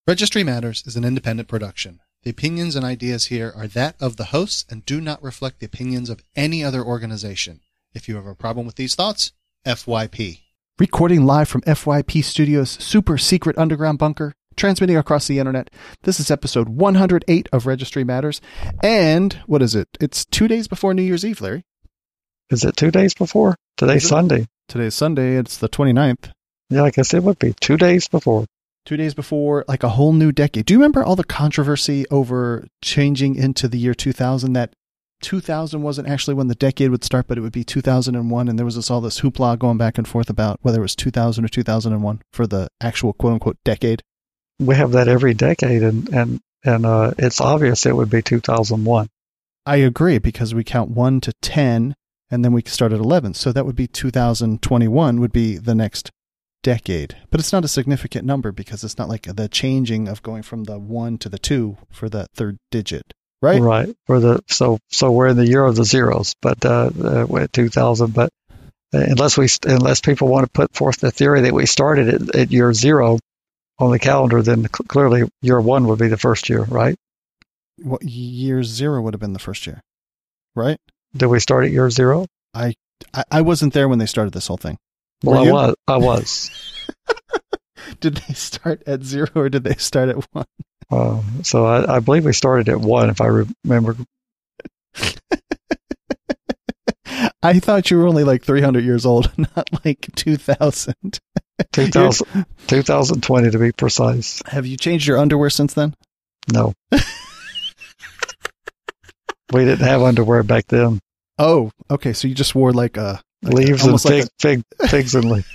Registry Matters is an independent production. The opinions and ideas here are that of the hosts and do not reflect the opinions of any other organization. If you have a problem with these thoughts, FYP. Recording live from FYP Studios' super secret underground bunker, transmitting across the internet. This is episode 108 of Registry Matters. And what is it? It's 2 days before New Year's Eve, Larry. Is it 2 days before? Today's Sunday. Today's Sunday. It's the 29th. Yeah, I guess it would be 2 days before. 2 days before, like a whole new decade. Do you remember all the controversy over changing into the year 2000? That 2000 wasn't actually when the decade would start, but it would be 2001. And there was all this hoopla going back and forth about whether it was 2000 or 2001 for the actual quote unquote decade. We have that every decade, and it's obvious it would be 2001. I agree, because we count 1 to 10, and then we start at 11. So that would be 2021 would be the next decade. But it's not a significant number because it's not like the changing of going from the 1 to the 2 for the third digit, right? Right. So we're in the year of the zeros, but we're at 2000. But unless people want to put forth the theory that we started at year 0 on the calendar, then clearly year 1 would be the first year, right? What year 0 would have been the first year, right? Did we start at year 0? I wasn't there when they started this whole thing. Well, I was. Did they start at 0 or did they start at 1? So I believe we started at 1, if I remember. I thought you were only like 300 years old, not like 2000. 2020 to be precise. Have you changed your underwear since then? No. We didn't have underwear back then. Oh, okay. So you just wore like a... Leaves and figs and leaves.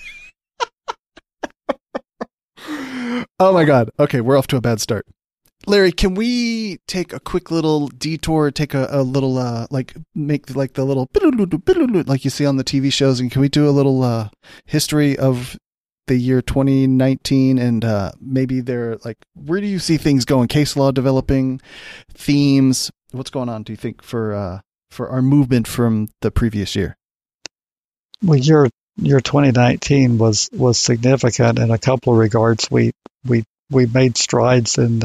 Oh my God. Okay, we're off to a bad start. Larry, can we take a quick little detour, take a little, make like the little, like you see on the TV shows, and can we do a little history of the year 2019 and maybe where do you see things going? Case law developing, themes, what's going on, do you think, for our movement from the previous year? Well, year 2019 was significant in a couple of regards. We made strides in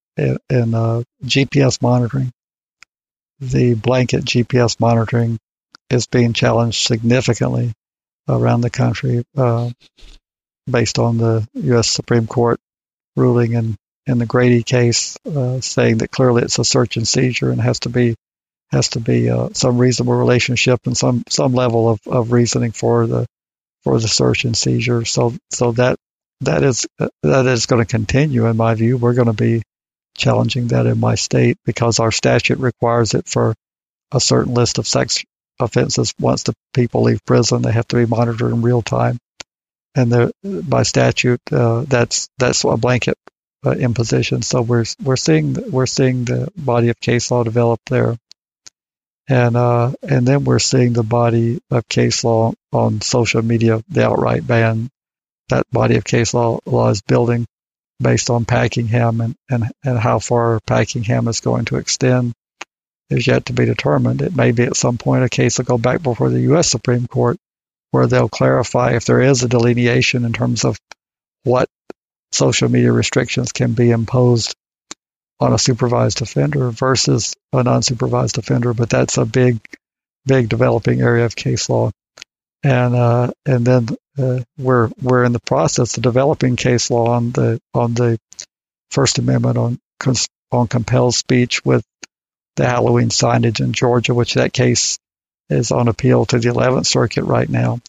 GPS monitoring. The blanket GPS monitoring is being challenged significantly around the country, based on the U.S. Supreme Court ruling in the Grady case, saying that clearly it's a search and seizure and has to be some reasonable relationship and some level of reasoning for the search and seizure. So that is going to continue, in my view. We're going to be challenging that in my state because our statute requires it for a certain list of sex offenses. Once the people leave prison, they have to be monitored in real time, and by statute, that's a blanket imposition. So we're seeing the body of case law develop there. And then we're seeing the body of case law on social media, the outright ban. That body of case law is building based on Packingham, and how far Packingham is going to extend is yet to be determined. It may be at some point a case will go back before the U.S. Supreme Court where they'll clarify if there is a delineation in terms of what social media restrictions can be imposed on a supervised offender versus an unsupervised offender, but that's a big developing area of case law, and then we're in the process of developing case law on the First Amendment on compelled speech with the Halloween signage in Georgia, which that case is on appeal to the 11th Circuit right now.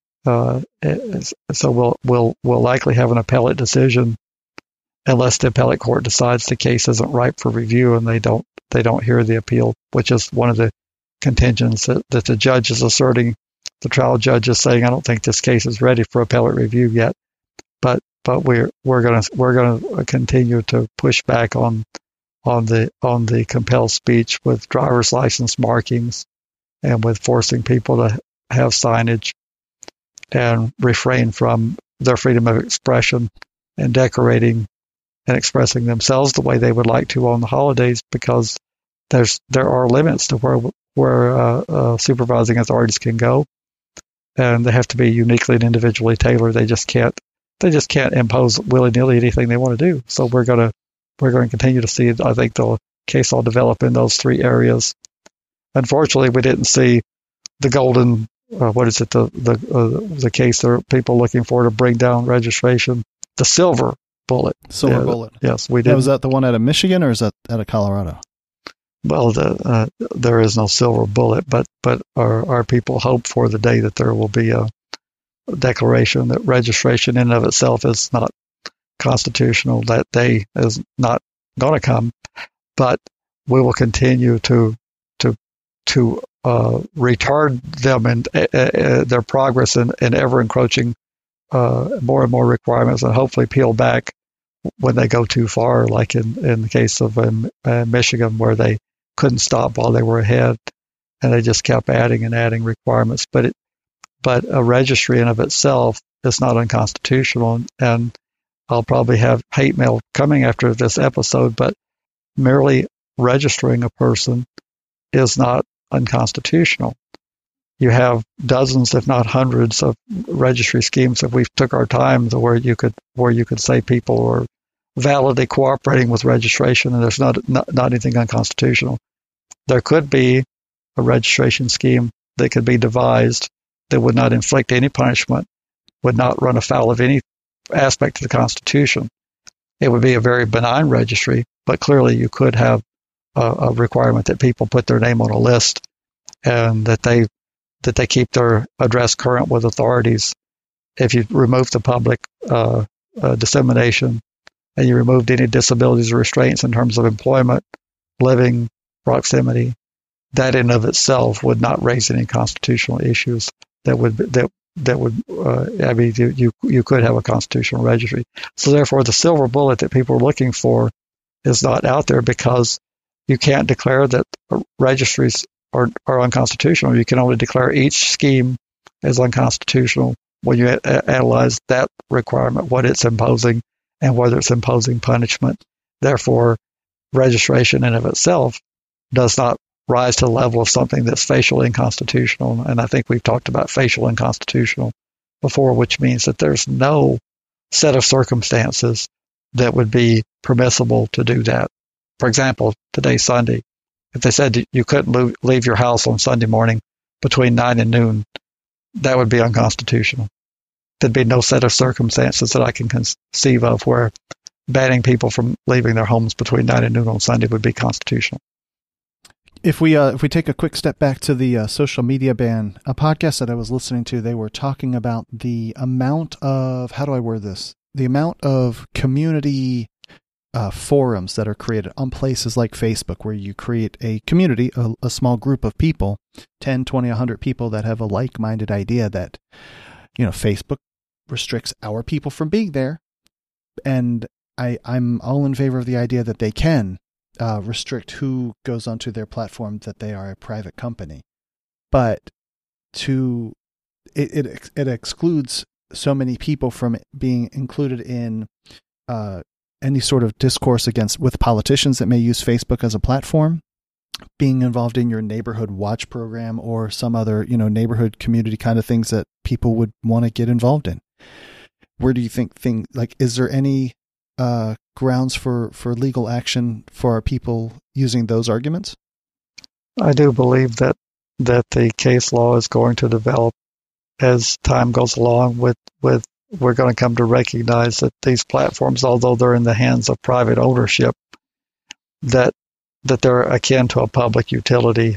So we'll likely have an appellate decision, unless the appellate court decides the case isn't ripe for review and they don't hear the appeal, which is one of the contentions that the judge is asserting. The trial judge is saying, I don't think this case is ready for appellate review yet, but we're going to continue to push back on the compelled speech with driver's license markings and with forcing people to have signage and refrain from their freedom of expression and decorating and expressing themselves the way they would like to on the holidays, because there are limits to where supervising authorities can go, and they have to be uniquely and individually tailored. They they just can't impose willy-nilly anything they want to do. So we're going to continue to see, I think, the case law develop in those three areas. Unfortunately, we didn't see the golden, the case there are people looking for to bring down registration, the silver bullet. Silver bullet. Yes, we did. Yeah, was that the one out of Michigan or is that out of Colorado? Well, there is no silver bullet, but our people hope for the day that there will be a declaration that registration in and of itself is not constitutional. That day is not going to come, but we will continue to retard them and their progress in ever encroaching more and more requirements, and hopefully peel back when they go too far, like in the case of Michigan, where they couldn't stop while they were ahead, and they just kept adding and adding requirements. But a registry in of itself is not unconstitutional, and I'll probably have hate mail coming after this episode, but merely registering a person is not unconstitutional. You have dozens, if not hundreds, of registry schemes that we took our time to where you could say people are validly cooperating with registration, and there's not anything unconstitutional. There could be a registration scheme that could be devised that would not inflict any punishment, would not run afoul of any aspect of the Constitution. It would be a very benign registry, but clearly you could have a requirement that people put their name on a list and that they keep their address current with authorities. If you remove the public dissemination and you removed any disabilities or restraints in terms of employment, living, proximity, that in of itself would not raise any constitutional issues. You could have a constitutional registry. So therefore, the silver bullet that people are looking for is not out there, because you can't declare that registries are unconstitutional. You can only declare each scheme as unconstitutional when you analyze that requirement, what it's imposing, and whether it's imposing punishment. Therefore, registration in of itself does not rise to the level of something that's facially unconstitutional. And I think we've talked about facial unconstitutional before, which means that there's no set of circumstances that would be permissible to do that. For example, today's Sunday. If they said you couldn't leave your house on Sunday morning between 9 and noon, that would be unconstitutional. There'd be no set of circumstances that I can conceive of where banning people from leaving their homes between 9 and noon on Sunday would be constitutional. If we take a quick step back to the social media ban, a podcast that I was listening to, they were talking about the amount of, how do I word this? The amount of community forums that are created on places like Facebook, where you create a community, a small group of people, 10, 20, 100 people that have a like-minded idea that, Facebook restricts our people from being there. And I'm all in favor of the idea that they can restrict who goes onto their platform, that they are a private company. But it excludes so many people from being included in any sort of discourse with politicians that may use Facebook as a platform, being involved in your neighborhood watch program or some other, neighborhood community kind of things that people would want to get involved in. Where do you think is there any grounds for legal action for our people using those arguments? I do believe that the case law is going to develop as time goes along. We're going to come to recognize that these platforms, although they're in the hands of private ownership, that they're akin to a public utility.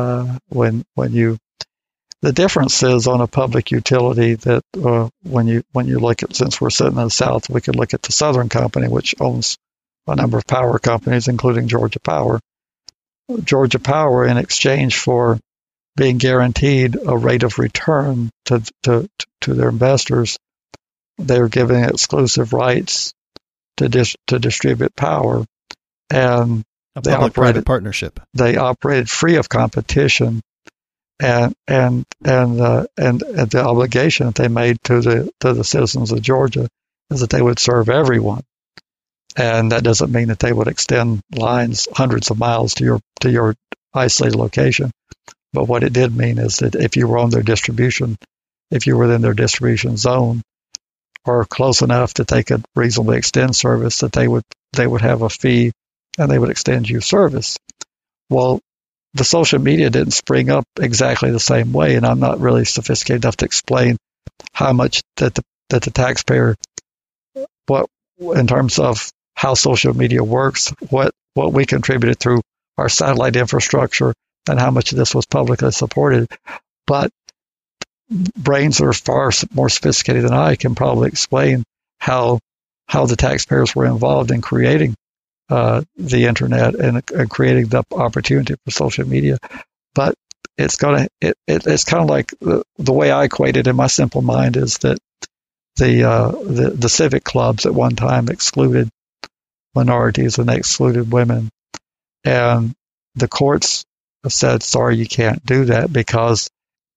The difference is on a public utility that when you look at, since we're sitting in the South, we could look at the Southern Company, which owns a number of power companies, including Georgia Power. Georgia Power, in exchange for being guaranteed a rate of return to their investors, they're giving exclusive rights to distribute power, and a public-private partnership. They operated free of competition, and the obligation that they made to the citizens of Georgia is that they would serve everyone, and that doesn't mean that they would extend lines hundreds of miles to your isolated location. But what it did mean is that if you were on their distribution, if you were in their distribution zone, are close enough that they could reasonably extend service, that they would have a fee and they would extend you service. Well, the social media didn't spring up exactly the same way, and I'm not really sophisticated enough to explain how much that the taxpayer, what in terms of how social media works, what we contributed through our satellite infrastructure, and how much of this was publicly supported. But brains that are far more sophisticated than I can probably explain how the taxpayers were involved in creating the internet and creating the opportunity for social media. But it's kind of like the way I equate it in my simple mind is that the civic clubs at one time excluded minorities and they excluded women, and the courts said, sorry, you can't do that because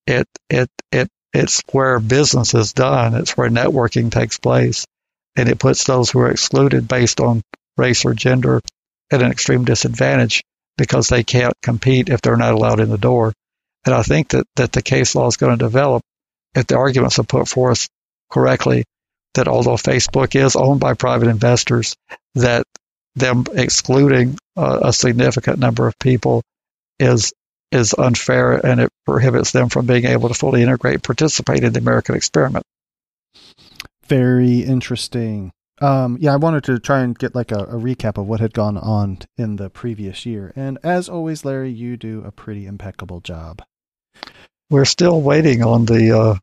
it's where business is done, it's where networking takes place, and it puts those who are excluded based on race or gender at an extreme disadvantage because they can't compete if they're not allowed in the door. And I think that the case law is going to develop if the arguments are put forth correctly, that although Facebook is owned by private investors, that them excluding a significant number of people is unfair, and it prohibits them from being able to fully integrate and participate in the American experiment. Very interesting. I wanted to try and get like a recap of what had gone on in the previous year. And as always, Larry, you do a pretty impeccable job. We're still waiting on the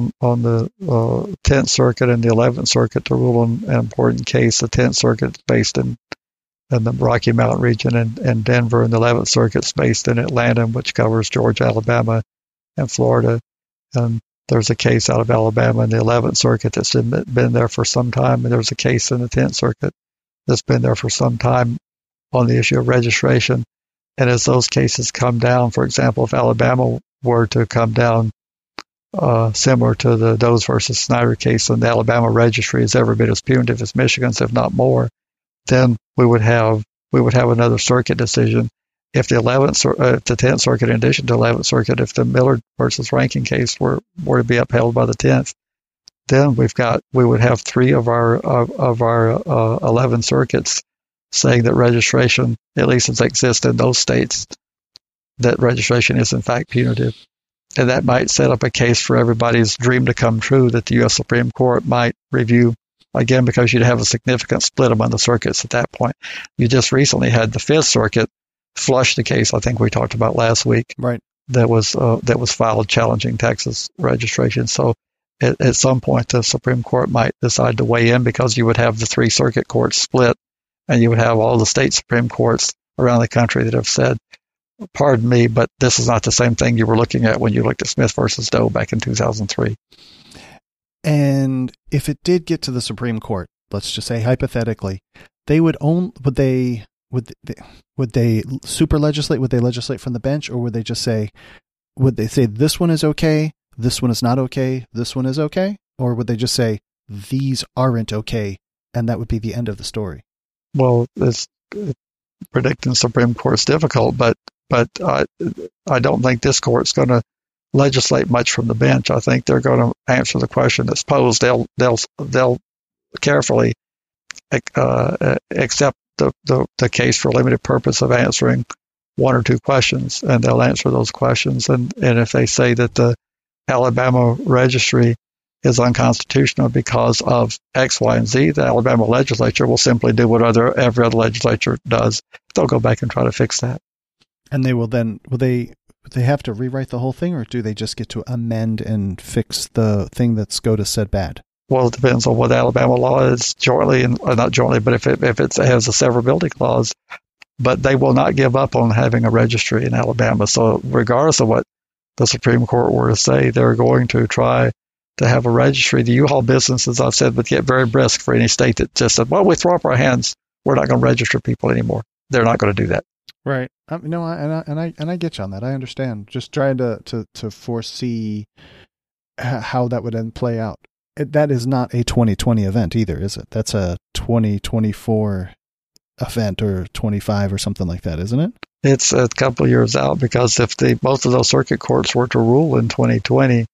10th Circuit and the 11th Circuit to rule on an important case. The 10th Circuit is based in the Rocky Mountain region in Denver, and the 11th Circuit is based in Atlanta, which covers Georgia, Alabama, and Florida. And there's a case out of Alabama in the 11th Circuit that's been there for some time, and there's a case in the 10th Circuit that's been there for some time on the issue of registration. And as those cases come down, for example, if Alabama were to come down similar to the Does versus Snyder case, and the Alabama registry is every bit as punitive as Michigan's, if not more, then we would have another circuit decision. If the 10th Circuit, in addition to 11th Circuit, if the Miller versus Rankin case were to be upheld by the 10th, then we would have three of our 11 circuits saying that registration, at least as it exists in those states, that registration is in fact punitive. And that might set up a case for everybody's dream to come true, that the U.S. Supreme Court might review, again, because you'd have a significant split among the circuits at that point. You just recently had the 5th Circuit flush the case I think we talked about last week. Right. That was filed challenging Texas registration. So at some point the Supreme Court might decide to weigh in, because you would have the 3 circuit courts split, and you would have all the state Supreme Courts around the country that have said, pardon me, but this is not the same thing you were looking at when you looked at Smith versus Doe back in 2003. And if it did get to the Supreme Court, let's just say hypothetically, they would they super legislate? Would they legislate from the bench, or would they say this one is okay, this one is not okay, this one is okay? Or would they just say these aren't okay, and that would be the end of the story? Well, predicting Supreme Court's difficult, but I don't think this court's going to legislate much from the bench. I think they're going to answer the question that's posed. They'll carefully accept the case for limited purpose of answering 1 or 2 questions, and they'll answer those questions. And if they say that the Alabama registry is unconstitutional because of X, Y, and Z, the Alabama legislature will simply do what every other legislature does. They'll go back and try to fix that. And they will they have to rewrite the whole thing, or do they just get to amend and fix the thing that SCOTUS said bad? Well, it depends on what the Alabama law is jointly, and not jointly, but if it has a severability clause. But they will not give up on having a registry in Alabama. So regardless of what the Supreme Court were to say, they're going to try to have a registry. The U-Haul business, as I've said, would get very brisk for any state that just said, well, we throw up our hands, we're not going to register people anymore. They're not going to do that. Right. No, I get you on that. I understand. Just trying to foresee how that would then play out. That is not a 2020 event either, is it? That's a 2024 event, or 25 or something like that, isn't it? It's a couple of years out, because if both of those circuit courts were to rule in 2020,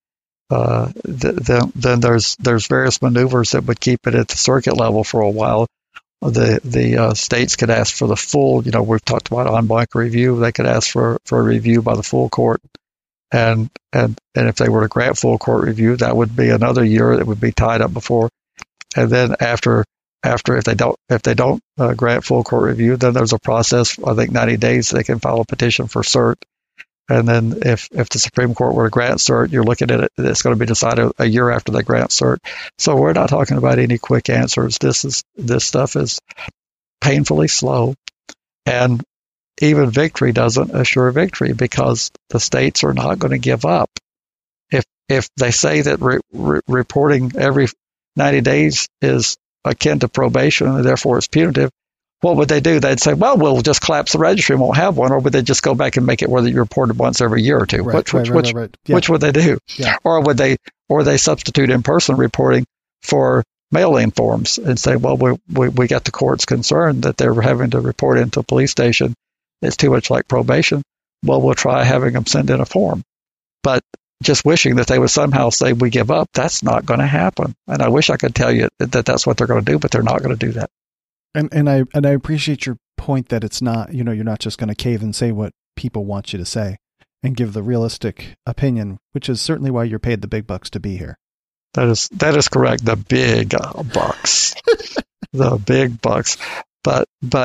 then there's various maneuvers that would keep it at the circuit level for a while. The states could ask for the full, we've talked about en banc review. They could ask for a review by the full court, and if they were to grant full court review, that would be another year that would be tied up before. And then after if they don't grant full court review, then there's a process. I think 90 days they can file a petition for cert. And then if the Supreme Court were to grant cert, you're looking at it, it's going to be decided a year after they grant cert. So we're not talking about any quick answers. This stuff is painfully slow. And even victory doesn't assure victory because the states are not going to give up. If they say that reporting every 90 days is akin to probation and therefore it's punitive, what would they do? They'd say, well, we'll just collapse the registry and won't have one. Or would they just go back and make it where you reported once every year or two? Right, which would they do? Yeah. Or would they substitute in-person reporting for mail-in forms and say, well, we got the courts concerned that they're having to report into a police station. It's too much like probation. Well, we'll try having them send in a form. But just wishing that they would somehow say we give up, that's not going to happen. And I wish I could tell you that that's what they're going to do, but they're not going to do that. And I appreciate your point that it's not, you're not just going to cave and say what people want you to say and give the realistic opinion, which is certainly why you're paid the big bucks to be here. That is correct. The big bucks, the big bucks. But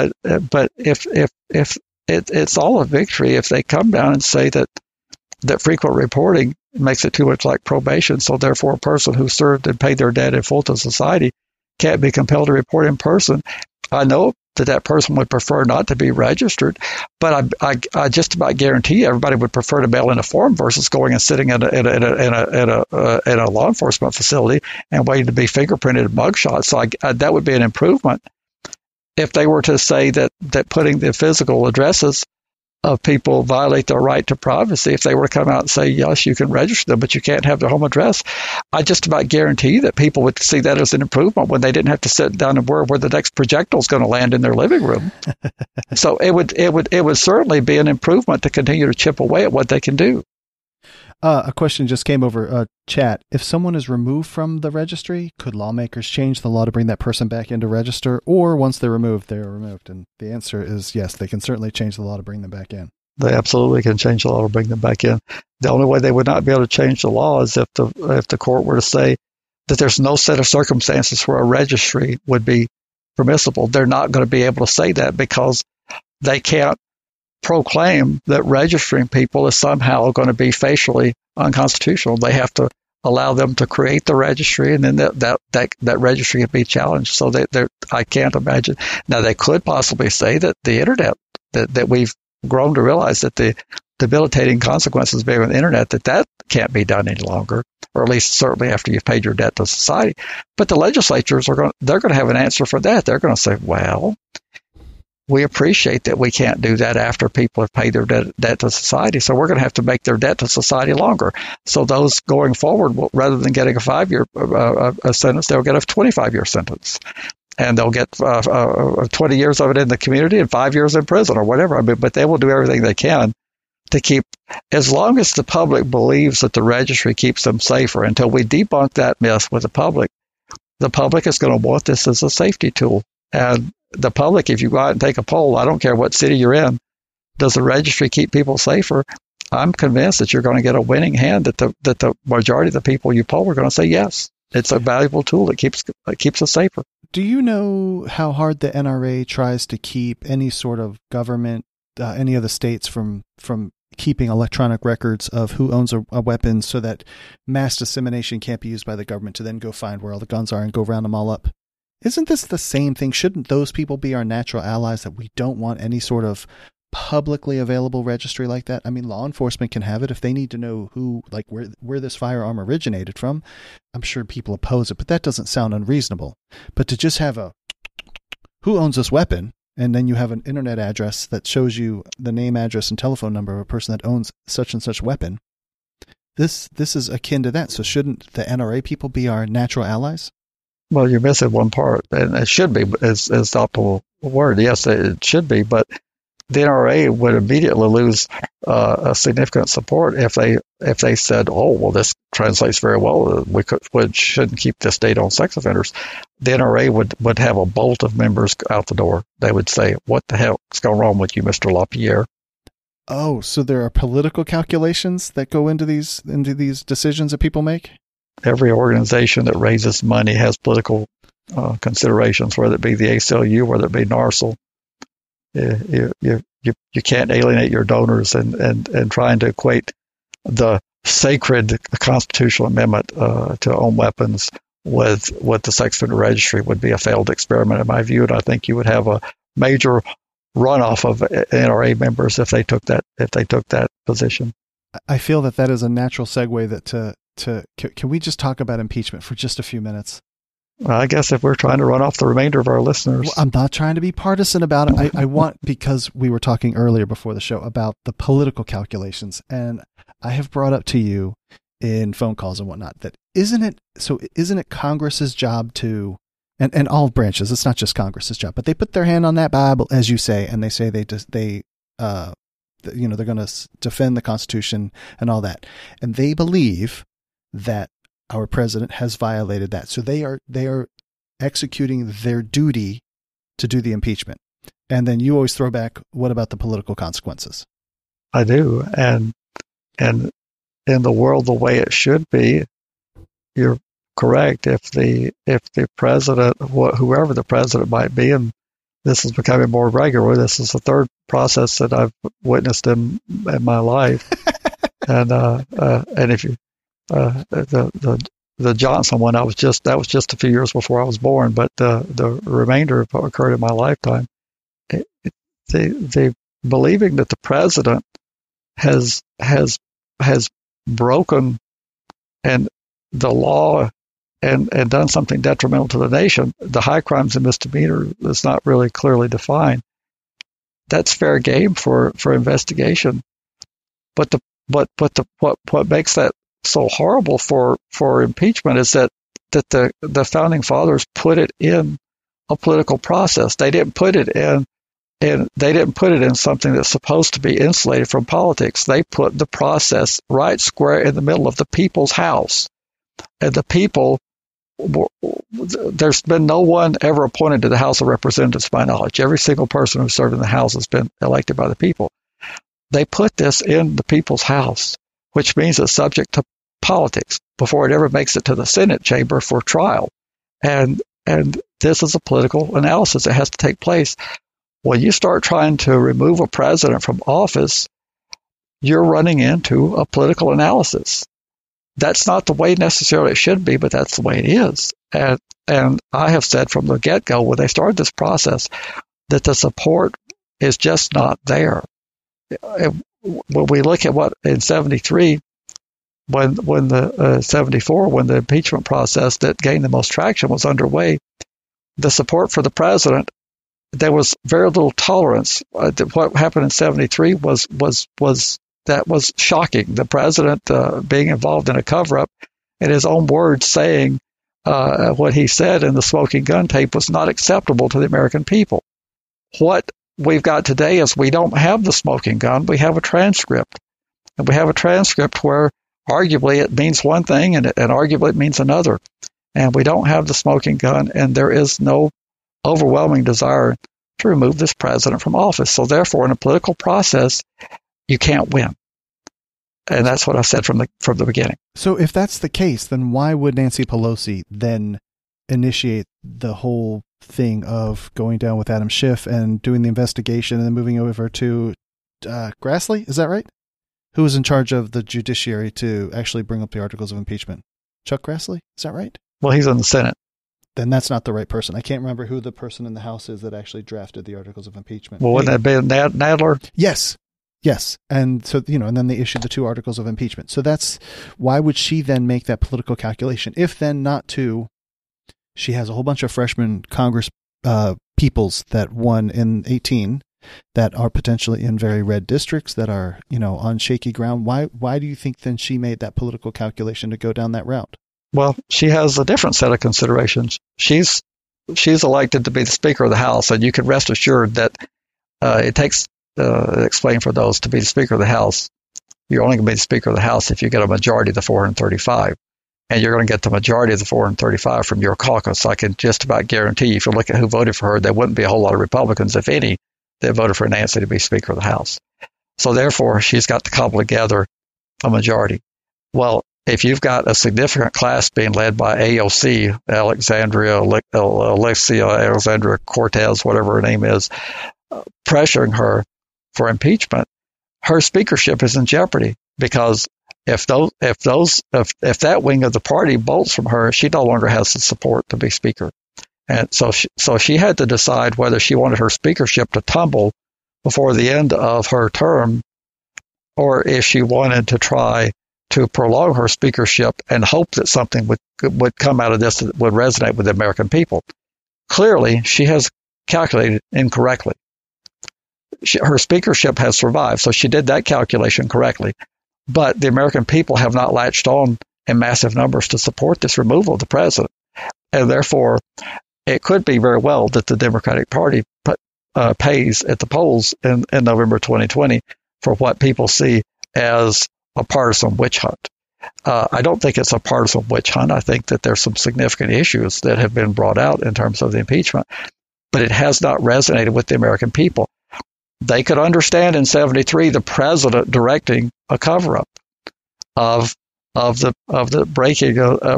if it's all a victory if they come down and say that frequent reporting makes it too much like probation, so therefore a person who served and paid their debt in full to society can't be compelled to report in person. I know that person would prefer not to be registered, but I just about guarantee everybody would prefer to mail in a form versus going and sitting in a law enforcement facility and waiting to be fingerprinted and mugshot. So that would be an improvement. If they were to say that putting the physical addresses of people violate their right to privacy, if they were to come out and say, yes, you can register them, but you can't have their home address, I just about guarantee that people would see that as an improvement when they didn't have to sit down and worry where the next projectile is going to land in their living room. So it would certainly be an improvement to continue to chip away at what they can do. A question just came over chat. If someone is removed from the registry, could lawmakers change the law to bring that person back into register? Or once they're removed, they're removed? And the answer is yes, they can certainly change the law to bring them back in. They absolutely can change the law to bring them back in. The only way they would not be able to change the law is if the court were to say that there's no set of circumstances where a registry would be permissible. They're not going to be able to say that because they can't proclaim that registering people is somehow going to be facially unconstitutional. They have to allow them to create the registry, and then that registry can be challenged. So I can't imagine. Now, they could possibly say that the internet, that we've grown to realize that the debilitating consequences of being on the internet, that can't be done any longer, or at least certainly after you've paid your debt to society. But the legislatures they're going to have an answer for that. They're going to say, well, we appreciate that we can't do that after people have paid their debt to society, so we're going to have to make their debt to society longer. So those going forward, rather than getting a 5-year sentence, they'll get a 25-year sentence. And they'll get 20 years of it in the community and 5 years in prison or whatever. But they will do everything they can to keep, as long as the public believes that the registry keeps them safer, until we debunk that myth with the public is going to want this as a safety tool. And the public, if you go out and take a poll, I don't care what city you're in, does the registry keep people safer? I'm convinced that you're going to get a winning hand, that the majority of the people you poll are going to say yes. It's a valuable tool that keeps us safer. Do you know how hard the NRA tries to keep any sort of government, any of the states from keeping electronic records of who owns a weapon so that mass dissemination can't be used by the government to then go find where all the guns are and go round them all up? Isn't this the same thing? Shouldn't those people be our natural allies, that we don't want any sort of publicly available registry like that? I mean, law enforcement can have it if they need to know where this firearm originated from. I'm sure people oppose it, but that doesn't sound unreasonable. But to just have who owns this weapon, and then you have an internet address that shows you the name, address, and telephone number of a person that owns such and such weapon, this is akin to that. So shouldn't the NRA people be our natural allies? Well, you're missing one part, and it should be, is the optimal word. Yes, it should be, but the NRA would immediately lose a significant support if they said, "Oh, well, this translates very well. We shouldn't keep this data on sex offenders." The NRA would have a bolt of members out the door. They would say, "What the hell's going wrong with you, Mr. LaPierre?" Oh, so there are political calculations that go into these decisions that people make? Every organization that raises money has political considerations, whether it be the ACLU, whether it be NARSL. You can't alienate your donors and trying to equate the sacred constitutional amendment to own weapons with the sex offender registry would be a failed experiment in my view, and I think you would have a major runoff of NRA members if they took that position. I feel that is a natural segue that can we just talk about impeachment for just a few minutes? Well, I guess if we're trying to run off the remainder of our listeners. Well, I'm not trying to be partisan about it. I want, because we were talking earlier before the show about the political calculations, and I have brought up to you in phone calls and whatnot that isn't it Congress's job to, and all branches, it's not just Congress's job, but they put their hand on that Bible, as you say, and they say they're going to defend the Constitution and all that, and they believe that our president has violated that. So they are executing their duty to do the impeachment. And then you always throw back, what about the political consequences? I do. And in the world the way it should be, you're correct. If the president, whoever the president might be, and this is becoming more regular, this is the third process that I've witnessed in my life. And if you, the Johnson one, that was just a few years before I was born, but the remainder occurred in my lifetime. They believing that the president has broken and the law and done something detrimental to the nation. The high crimes and misdemeanor is not really clearly defined. That's fair game for investigation, but what makes that so horrible for impeachment is that the founding fathers put it in a political process. They didn't put it in, and they didn't put it in something that's supposed to be insulated from politics. They put the process right square in the middle of the people's house, and the people. There's been no one ever appointed to the House of Representatives, to my knowledge. Every single person who served in the House has been elected by the people. They put this in the people's house, which means it's subject to politics before it ever makes it to the Senate chamber for trial. And this is a political analysis that has to take place. When you start trying to remove a president from office, you're running into a political analysis. That's not the way necessarily it should be, but that's the way it is. And I have said from the get-go, when they started this process, that the support is just not there. When we look at what in 73, when the 74, when the impeachment process that gained the most traction was underway, the support for the president, there was very little tolerance. What happened in 73 was shocking. The president being involved in a cover-up, in his own words, saying what he said in the smoking gun tape was not acceptable to the American people. What we've got today is we don't have the smoking gun. We have a transcript. And we have a transcript where arguably it means one thing and arguably it means another. And we don't have the smoking gun, and there is no overwhelming desire to remove this president from office. So therefore, in a political process, you can't win. And that's what I said from the beginning. So if that's the case, then why would Nancy Pelosi then initiate the whole thing of going down with Adam Schiff and doing the investigation and then moving over to Grassley? Is that right? Who was in charge of the judiciary to actually bring up the articles of impeachment? Chuck Grassley? Is that right? Well, he's in the Senate. Then that's not the right person. I can't remember who the person in the House is that actually drafted the articles of impeachment. Well, wouldn't that be Nadler? Yes. And so, and then they issued the 2 articles of impeachment. So that's why would she then make that political calculation? If then not to, she has a whole bunch of freshman Congress peoples that won in 18 that are potentially in very red districts that are, on shaky ground. Why do you think then she made that political calculation to go down that route? Well, she has a different set of considerations. She's elected to be the Speaker of the House, and you can rest assured that it takes explain for those, to be the Speaker of the House, you're only going to be the Speaker of the House if you get a majority of the 435. And you're going to get the majority of the 435 from your caucus. I can just about guarantee you, if you look at who voted for her, there wouldn't be a whole lot of Republicans, if any, that voted for Nancy to be Speaker of the House. So therefore, she's got to cobble together a majority. Well, if you've got a significant class being led by AOC, Alexandria Cortez, whatever her name is, pressuring her for impeachment, her speakership is in jeopardy, because if that wing of the party bolts from her, she no longer has the support to be speaker. And so she had to decide whether she wanted her speakership to tumble before the end of her term, or if she wanted to try to prolong her speakership and hope that something would come out of this that would resonate with the American people. Clearly, she has calculated incorrectly. Her speakership has survived, so she did that calculation correctly. But the American people have not latched on in massive numbers to support this removal of the president. And therefore, it could be very well that the Democratic Party pays at the polls in November 2020 for what people see as a partisan witch hunt. I don't think it's a partisan witch hunt. I think that there's some significant issues that have been brought out in terms of the impeachment, but it has not resonated with the American people. They could understand in 73 the president directing a cover-up of the breaking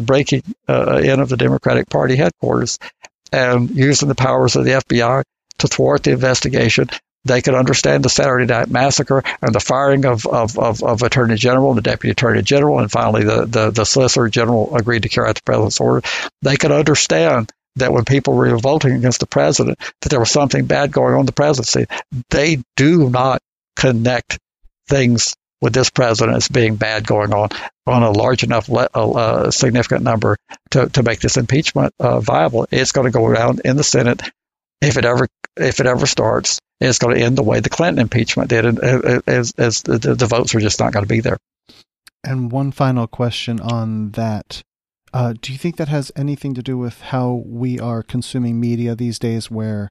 in of the Democratic Party headquarters and using the powers of the FBI to thwart the investigation. They could understand the Saturday Night Massacre and the firing of Attorney General and the Deputy Attorney General, and finally the Solicitor General agreed to carry out the president's order. They could understand that when people were revolting against the president, that there was something bad going on in the presidency. They do not connect things with this president as being bad going on a large enough significant number to make this impeachment viable. It's going to go down in the Senate. If it ever starts, it's going to end the way the Clinton impeachment did, as the votes are just not going to be there. And one final question on that. Do you think that has anything to do with how we are consuming media these days, where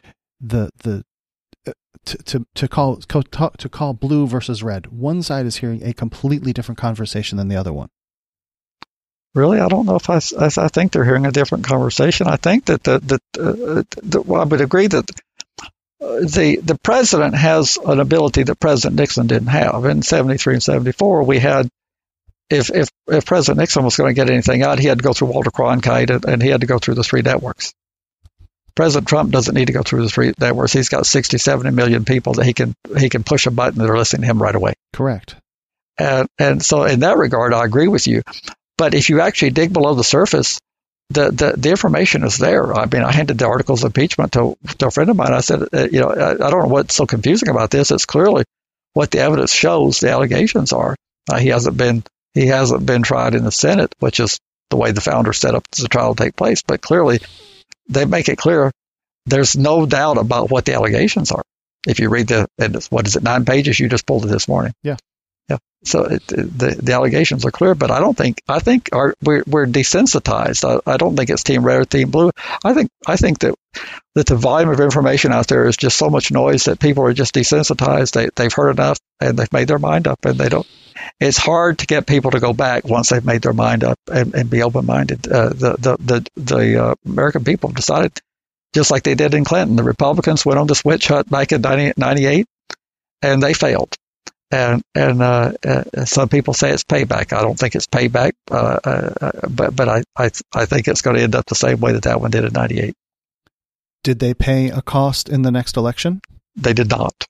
to call blue versus red, one side is hearing a completely different conversation than the other one? Really, I don't know if I think they're hearing a different conversation. I think that I would agree that the president has an ability that President Nixon didn't have. In 73 and 74, we had, if President Nixon was going to get anything out, he had to go through Walter Cronkite, and he had to go through the three networks. President Trump doesn't need to go through the three networks. He's got 60, 70 million people that he can push a button that are listening to him right away. Correct. And so in that regard, I agree with you. But if you actually dig below the surface, the information is there. I mean, I handed the articles of impeachment to a friend of mine. I said, I don't know what's so confusing about this. It's clearly what the evidence shows the allegations are. He hasn't been tried in the Senate, which is the way the founders set up the trial to take place. But clearly, they make it clear there's no doubt about what the allegations are. If you read 9 pages? You just pulled it this morning. Yeah. Yeah. So the allegations are clear, but I think we're desensitized. I don't think it's Team Red or Team Blue. I think that the volume of information out there is just so much noise that people are just desensitized. They've heard enough and they've made their mind up, and they don't. It's hard to get people to go back once they've made their mind up and be open-minded. The American people have decided, just like they did in Clinton. The Republicans went on this witch hunt back in 98, and they failed. And some people say it's payback. I don't think it's payback, but I think it's going to end up the same way that one did in 98. Did they pay a cost in the next election? They did not.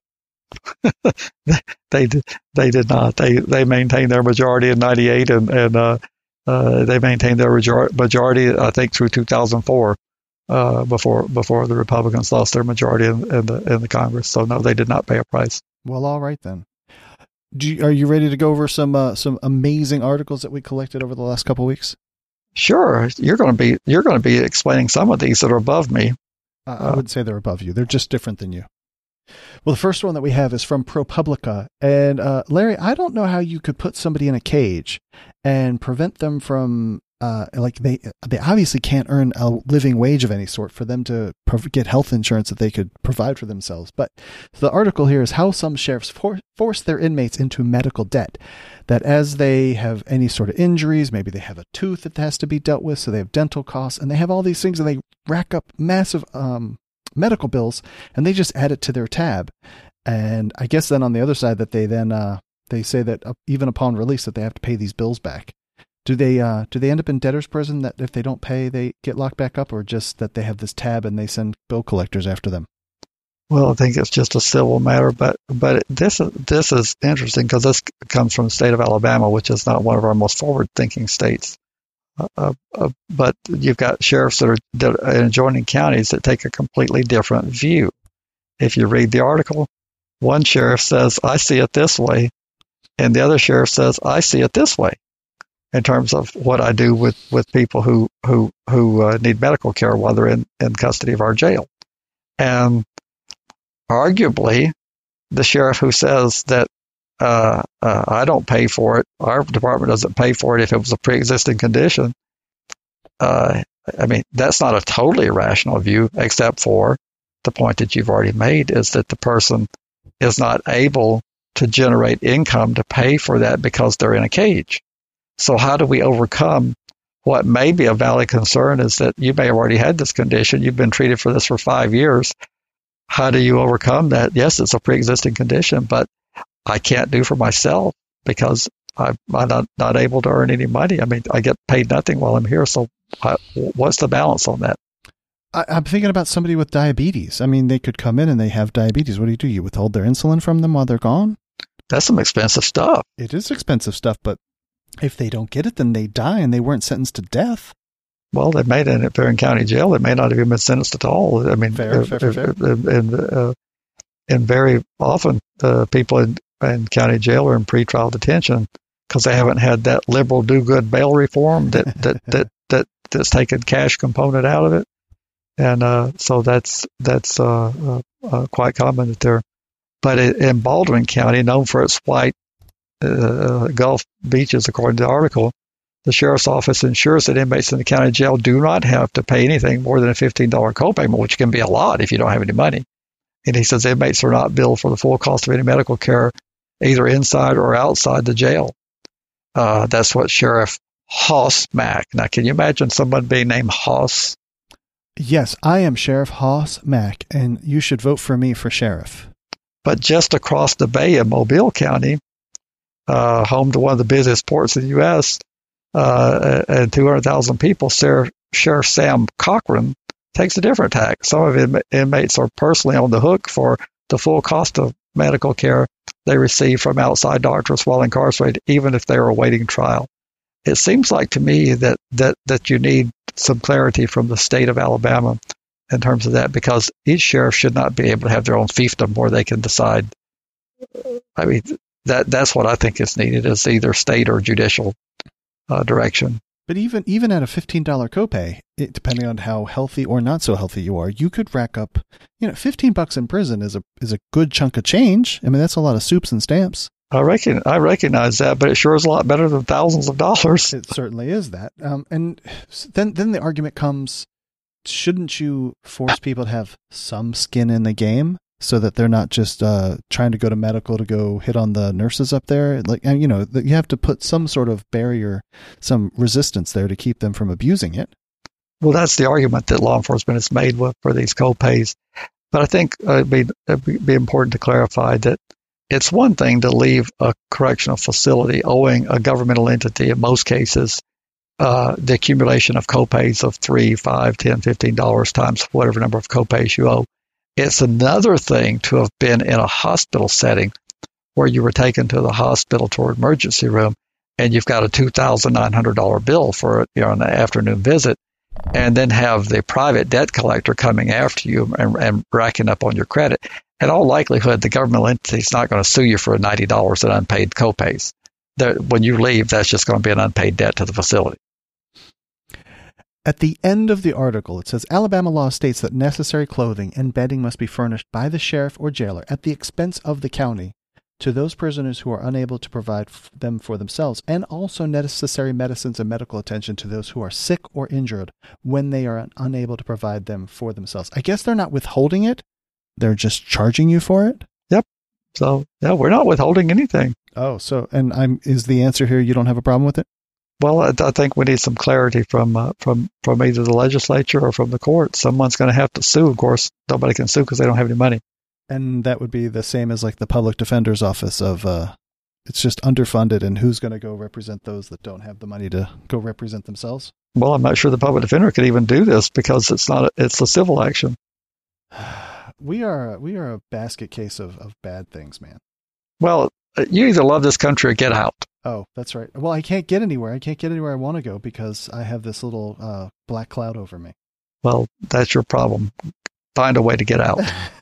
They did not. They maintained their majority in 98, and they maintained their majority, I think, through 2004, before the Republicans lost their majority in the Congress. So no, they did not pay a price. Well, all right then. Are you ready to go over some amazing articles that we collected over the last couple of weeks? Sure. You're going to be explaining some of these that are above me. I wouldn't say they're above you. They're just different than you. Well, the first one that we have is from ProPublica. And Larry, I don't know how you could put somebody in a cage and prevent them from like they obviously can't earn a living wage of any sort for them to get health insurance that they could provide for themselves. But the article here is how some sheriffs force their inmates into medical debt, that as they have any sort of injuries, maybe they have a tooth that has to be dealt with, so they have dental costs, and they have all these things, and they rack up massive medical bills, and they just add it to their tab. And I guess then on the other side that they then they say that even upon release that they have to pay these bills back. Do they end up in debtor's prison, that if they don't pay they get locked back up, or just that they have this tab and they send bill collectors after them? Well, I think it's just a civil matter, but this is interesting because this comes from the state of Alabama, which is not one of our most forward-thinking states. But you've got sheriffs that are in adjoining counties that take a completely different view. If you read the article, one sheriff says, "I see it this way," and the other sheriff says, "I see it this way," in terms of what I do with people who need medical care while they're in custody of our jail. And arguably, the sheriff who says that I don't pay for it, our department doesn't pay for it if it was a pre-existing condition, I mean, that's not a totally irrational view, except for the point that you've already made, is that the person is not able to generate income to pay for that because they're in a cage. So how do we overcome what may be a valid concern, is that you may have already had this condition, you've been treated for this for 5 years. How do you overcome that? Yes, it's a pre-existing condition, but I can't do for myself because I'm not able to earn any money. I mean, I get paid nothing while I'm here. So what's the balance on that? I'm thinking about somebody with diabetes. I mean, they could come in and they have diabetes. What do? You withhold their insulin from them while they're gone? That's some expensive stuff. It is expensive stuff, but if they don't get it, then they die, and they weren't sentenced to death. Well, they may end up in county jail. They may not have even been sentenced at all. I mean, fair. And very often people in county jail are in pretrial detention because they haven't had that liberal do-good bail reform that's taken cash component out of it. And so that's quite common that they're. But in Baldwin County, known for its white Gulf beaches, according to the article, the sheriff's office ensures that inmates in the county jail do not have to pay anything more than a $15 copayment, which can be a lot if you don't have any money. And he says inmates are not billed for the full cost of any medical care, either inside or outside the jail. That's what Sheriff Hoss Mack. Now, can you imagine someone being named Hoss? Yes, I am Sheriff Hoss Mack, and you should vote for me for sheriff. But just across the bay in Mobile County, home to one of the busiest ports in the U.S., and 200,000 people, Sheriff Sam Cochran takes a different tack. Some of inmates are personally on the hook for the full cost of medical care they receive from outside doctors while incarcerated, even if they are awaiting trial. It seems like to me that you need some clarity from the state of Alabama in terms of that, because each sheriff should not be able to have their own fiefdom where they can decide. I mean, that's what I think is needed, is either state or judicial direction. But even at a $15 copay, depending on how healthy or not so healthy you are, you could rack up, $15 in prison is a good chunk of change. I mean, that's a lot of soups and stamps. I recognize that, but it sure is a lot better than thousands of dollars. It certainly is that. And then the argument comes, shouldn't you force people to have some skin in the game so that they're not just trying to go to medical to go hit on the nurses up there? You have to put some sort of barrier, some resistance there to keep them from abusing it. Well, that's the argument that law enforcement has made for these copays. But I think it'd be important to clarify that it's one thing to leave a correctional facility owing a governmental entity, in most cases, the accumulation of copays of $3, $5, $10, $15 times whatever number of copays you owe. It's another thing to have been in a hospital setting where you were taken to the hospital to an emergency room and you've got a $2,900 bill for an afternoon visit, and then have the private debt collector coming after you and racking up on your credit. In all likelihood, the governmental entity is not going to sue you for $90 in unpaid copays. When you leave, that's just going to be an unpaid debt to the facility. At the end of the article, it says, Alabama law states that necessary clothing and bedding must be furnished by the sheriff or jailer at the expense of the county. to those prisoners who are unable to provide them for themselves, and also necessary medicines and medical attention to those who are sick or injured when they are unable to provide them for themselves. I guess they're not withholding it. They're just charging you for it? Yep. So, yeah, we're not withholding anything. Oh, so, and is the answer here you don't have a problem with it? Well, I think we need some clarity from either the legislature or from the court. Someone's going to have to sue. Of course, nobody can sue because they don't have any money. And that would be the same as like the public defender's office of, it's just underfunded, and who's going to go represent those that don't have the money to go represent themselves? Well, I'm not sure the public defender could even do this because it's a civil action. We are a basket case of bad things, man. Well, you either love this country or get out. Oh, that's right. Well, I can't get anywhere. I can't get anywhere I want to go because I have this little black cloud over me. Well, that's your problem. Find a way to get out.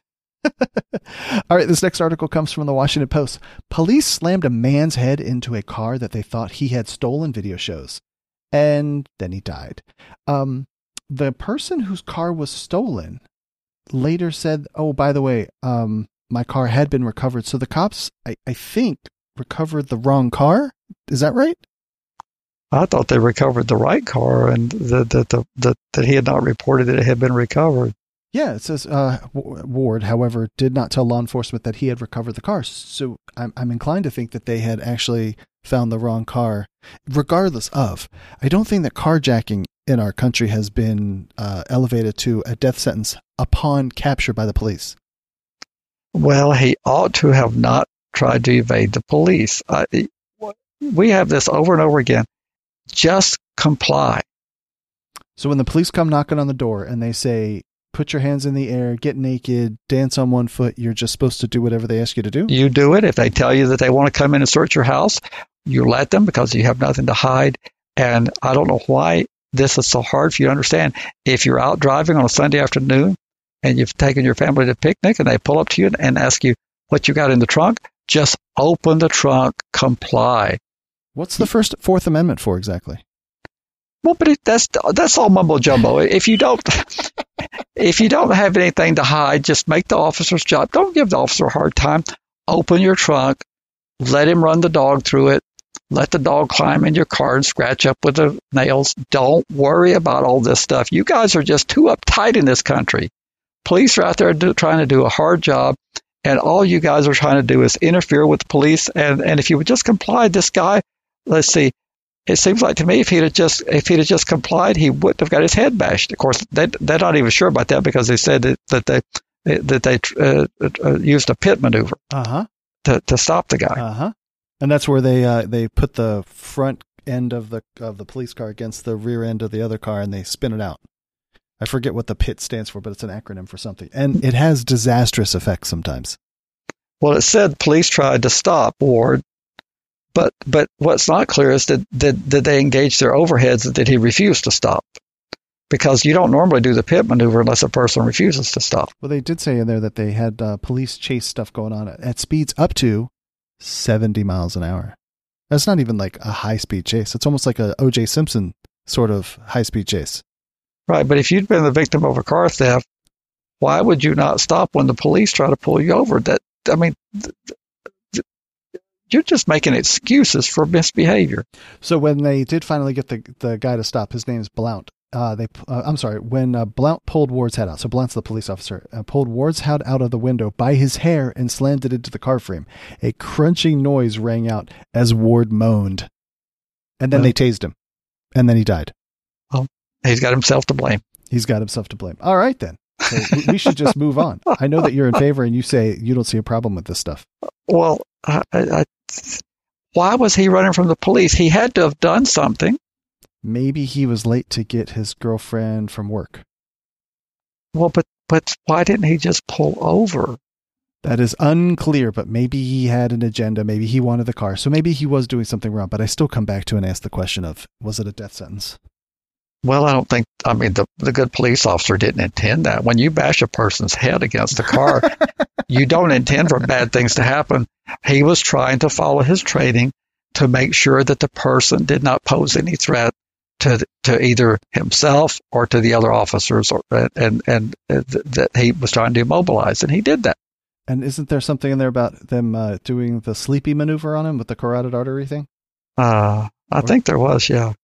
All right, this next article comes from the Washington Post. Police slammed a man's head into a car that they thought he had stolen, video shows. And then he died. The person whose car was stolen later said, oh, by the way, my car had been recovered. So the cops, I think, recovered the wrong car. Is that right? I thought they recovered the right car and that he had not reported that it had been recovered. Yeah, it says Ward, however, did not tell law enforcement that he had recovered the car. So I'm inclined to think that they had actually found the wrong car. Regardless of, I don't think that carjacking in our country has been elevated to a death sentence upon capture by the police. Well, he ought to have not tried to evade the police. We have this over and over again. Just comply. So when the police come knocking on the door and they say, put your hands in the air, get naked, dance on one foot, you're just supposed to do whatever they ask you to do? You do it. If they tell you that they want to come in and search your house, you let them because you have nothing to hide. And I don't know why this is so hard for you to understand. If you're out driving on a Sunday afternoon and you've taken your family to picnic and they pull up to you and ask you what you got in the trunk, just open the trunk, comply. What's the Fourth Amendment for exactly? Well, but that's all mumbo jumbo. If you don't have anything to hide, just make the officer's job. Don't give the officer a hard time. Open your trunk, let him run the dog through it. Let the dog climb in your car and scratch up with the nails. Don't worry about all this stuff. You guys are just too uptight in this country. Police are out there trying to do a hard job, and all you guys are trying to do is interfere with the police. And if you would just comply, this guy, let's see, it seems like to me if he'd have just complied, he wouldn't have got his head bashed. Of course, they're not even sure about that because they said that they used a pit maneuver to stop the guy. And that's where they put the front end of the police car against the rear end of the other car and they spin it out. I forget what the PIT stands for, but it's an acronym for something. And it has disastrous effects sometimes. Well, it said police tried to stop Ward, but what's not clear is that they engaged their overheads that he refused to stop. Because you don't normally do the pit maneuver unless a person refuses to stop. Well, they did say in there that they had police chase stuff going on at speeds up to 70 miles an hour. That's not even like a high-speed chase. It's almost like a O.J. Simpson sort of high-speed chase. Right, but if you'd been the victim of a car theft, why would you not stop when the police try to pull you over? You're just making excuses for misbehavior. So when they did finally get the guy to stop, his name is Blount. When Blount pulled Ward's head out, so Blount's the police officer, pulled Ward's head out of the window by his hair and slammed it into the car frame. A crunching noise rang out as Ward moaned. And then they tased him. And then he died. Well, he's got himself to blame. He's got himself to blame. All right, then. So we should just move on. I know that you're in favor and you say you don't see a problem with this stuff. Well, why was he running from the police? He had to have done something. Maybe he was late to get his girlfriend from work. Well, but why didn't he just pull over? That is unclear, but maybe he had an agenda. Maybe he wanted the car. So maybe he was doing something wrong. But I still come back to and ask the question of, was it a death sentence? Well, the good police officer didn't intend that. When you bash a person's head against the car, you don't intend for bad things to happen. He was trying to follow his training to make sure that the person did not pose any threat to either himself or to the other officers, and that he was trying to immobilize, and he did that. And isn't there something in there about them doing the sleepy maneuver on him with the carotid artery thing? I think there was, yeah.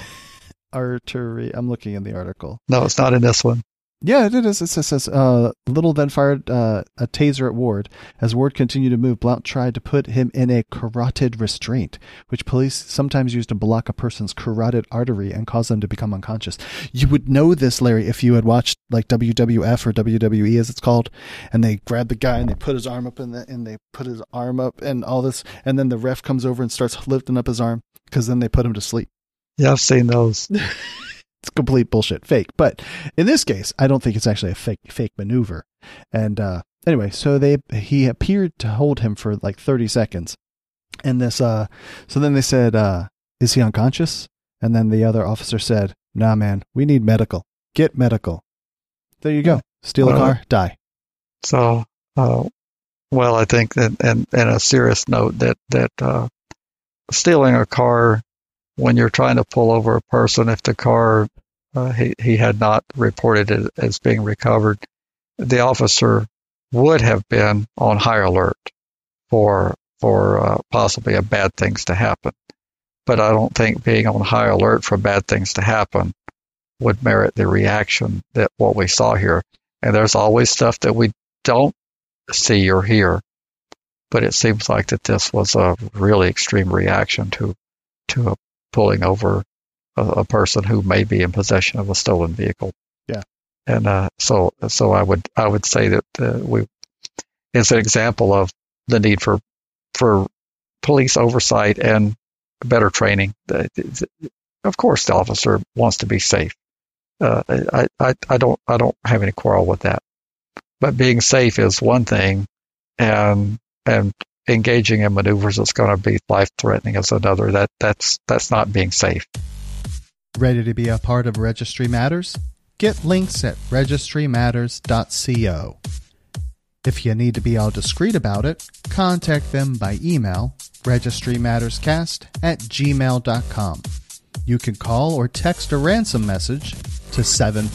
Artery. I'm looking in the article. No, it's not in this one. Yeah, it is. It says, Little then fired a taser at Ward. As Ward continued to move, Blount tried to put him in a carotid restraint, which police sometimes use to block a person's carotid artery and cause them to become unconscious. You would know this, Larry, if you had watched like WWF or WWE, as it's called, and they grab the guy and they put his arm up and they put his arm up and all this, and then the ref comes over and starts lifting up his arm because then they put him to sleep. Yeah, I've seen those. It's complete bullshit, fake. But in this case, I don't think it's actually a fake maneuver. And anyway, so he appeared to hold him for like 30 seconds. And so then they said, is he unconscious? And then the other officer said, nah, man, we need medical. Get medical. There you go. Steal a car, die. So, well, I think that, and a serious note that stealing a car, when you're trying to pull over a person, if the car he had not reported it as being recovered, the officer would have been on high alert for possibly bad things to happen. But I don't think being on high alert for bad things to happen would merit the reaction that what we saw here. And there's always stuff that we don't see or hear, but it seems like that this was a really extreme reaction to a pulling over a person who may be in possession of a stolen vehicle. Yeah. And so I would say that it's an example of the need for police oversight and better training. Of course, the officer wants to be safe. I don't have any quarrel with that. But being safe is one thing, and engaging in maneuvers that's going to be life-threatening is another. That's not being safe. Ready to be a part of Registry Matters? Get links at registrymatters.co. If you need to be all discreet about it, contact them by email, registrymatterscast@gmail.com. You can call or text a ransom message to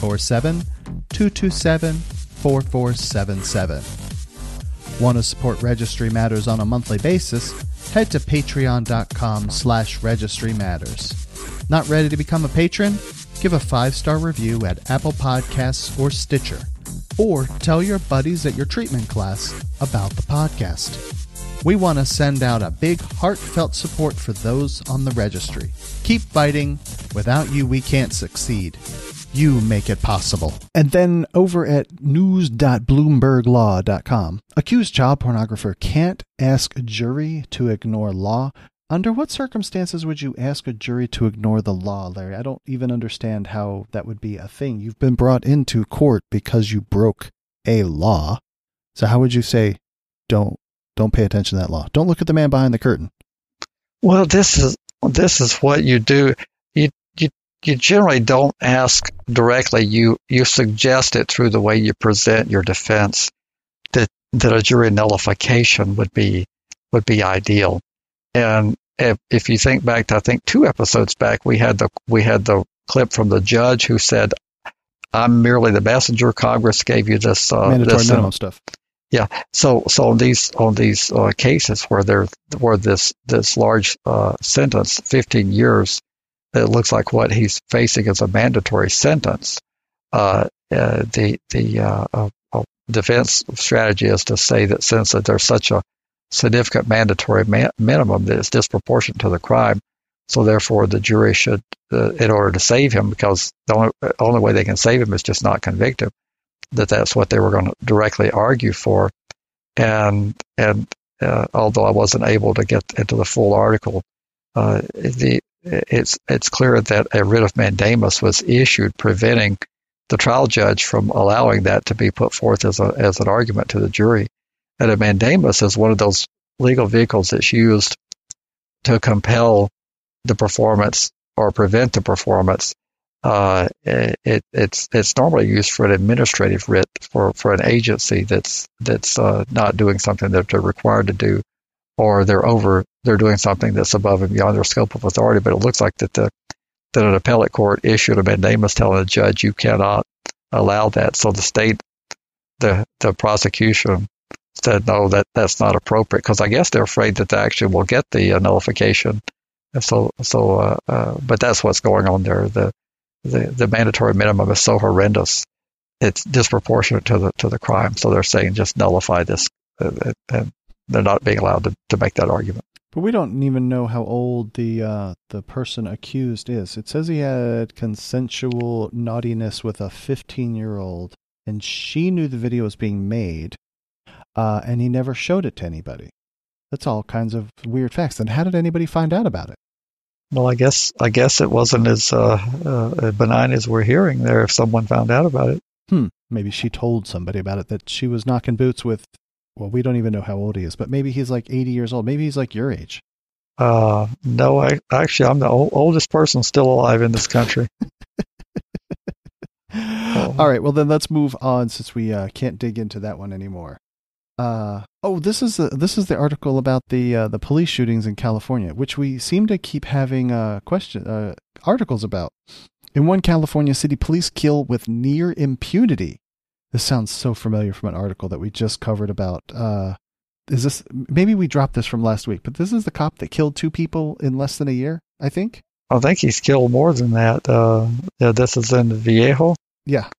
747-227-4477. Want to support Registry Matters on a monthly basis? Head to patreon.com/Registry Matters. Not ready to become a patron? Give a 5-star review at Apple Podcasts or Stitcher. Or tell your buddies at your treatment class about the podcast. We want to send out a big heartfelt support for those on the registry. Keep fighting. Without you, we can't succeed. You make it possible. And then over at news.bloomberglaw.com, accused child pornographer can't ask jury to ignore law. Under what circumstances would you ask a jury to ignore the law, Larry? I don't even understand how that would be a thing. You've been brought into court because you broke a law. So how would you say, don't pay attention to that law? Don't look at the man behind the curtain. Well, this is what you do. You generally don't ask directly. You suggest it through the way you present your defense that a jury nullification would be ideal. And if you think back to, I think 2 episodes back, we had the clip from the judge who said, "I'm merely the messenger. Congress gave you this mandatory minimum stuff." Yeah. So on these cases where this large sentence, 15 years, it looks like what he's facing is a mandatory sentence. The defense strategy is to say that since there's such a significant mandatory minimum that it's disproportionate to the crime, so therefore the jury should, in order to save him, because the only way they can save him is just not convict him, that's what they were going to directly argue for. And although I wasn't able to get into the full article, it's clear that a writ of mandamus was issued preventing the trial judge from allowing that to be put forth as an argument to the jury. And a mandamus is one of those legal vehicles that's used to compel the performance or prevent the performance. It's normally used for an administrative writ for an agency that's not doing something that they're required to do, or they're doing something that's above and beyond their scope of authority. But it looks like that an appellate court issued a mandamus telling the judge you cannot allow that. So the prosecution said no, that's not appropriate, because I guess they're afraid that they actually will get the nullification. And but that's what's going on there. The mandatory minimum is so horrendous, it's disproportionate to the crime. So they're saying just nullify this, and they're not being allowed to make that argument. But we don't even know how old the person accused is. It says he had consensual naughtiness with a 15-year-old, and she knew the video was being made, and he never showed it to anybody. That's all kinds of weird facts. Then how did anybody find out about it? Well, I guess it wasn't as benign as we're hearing there. If someone found out about it, maybe she told somebody about it, that she was knocking boots with. Well, we don't even know how old he is, but maybe he's like 80 years old. Maybe he's like your age. No, I'm the oldest person still alive in this country. All right, well then let's move on, since we can't dig into that one anymore. This is the article about the police shootings in California, which we seem to keep having articles about. In one California city, police kill with near impunity. This sounds so familiar from an article that we just covered about. Is this, maybe we dropped this from last week, but this is the cop that killed 2 people in less than a year, I think. I think he's killed more than that. This is in Viejo. Yeah.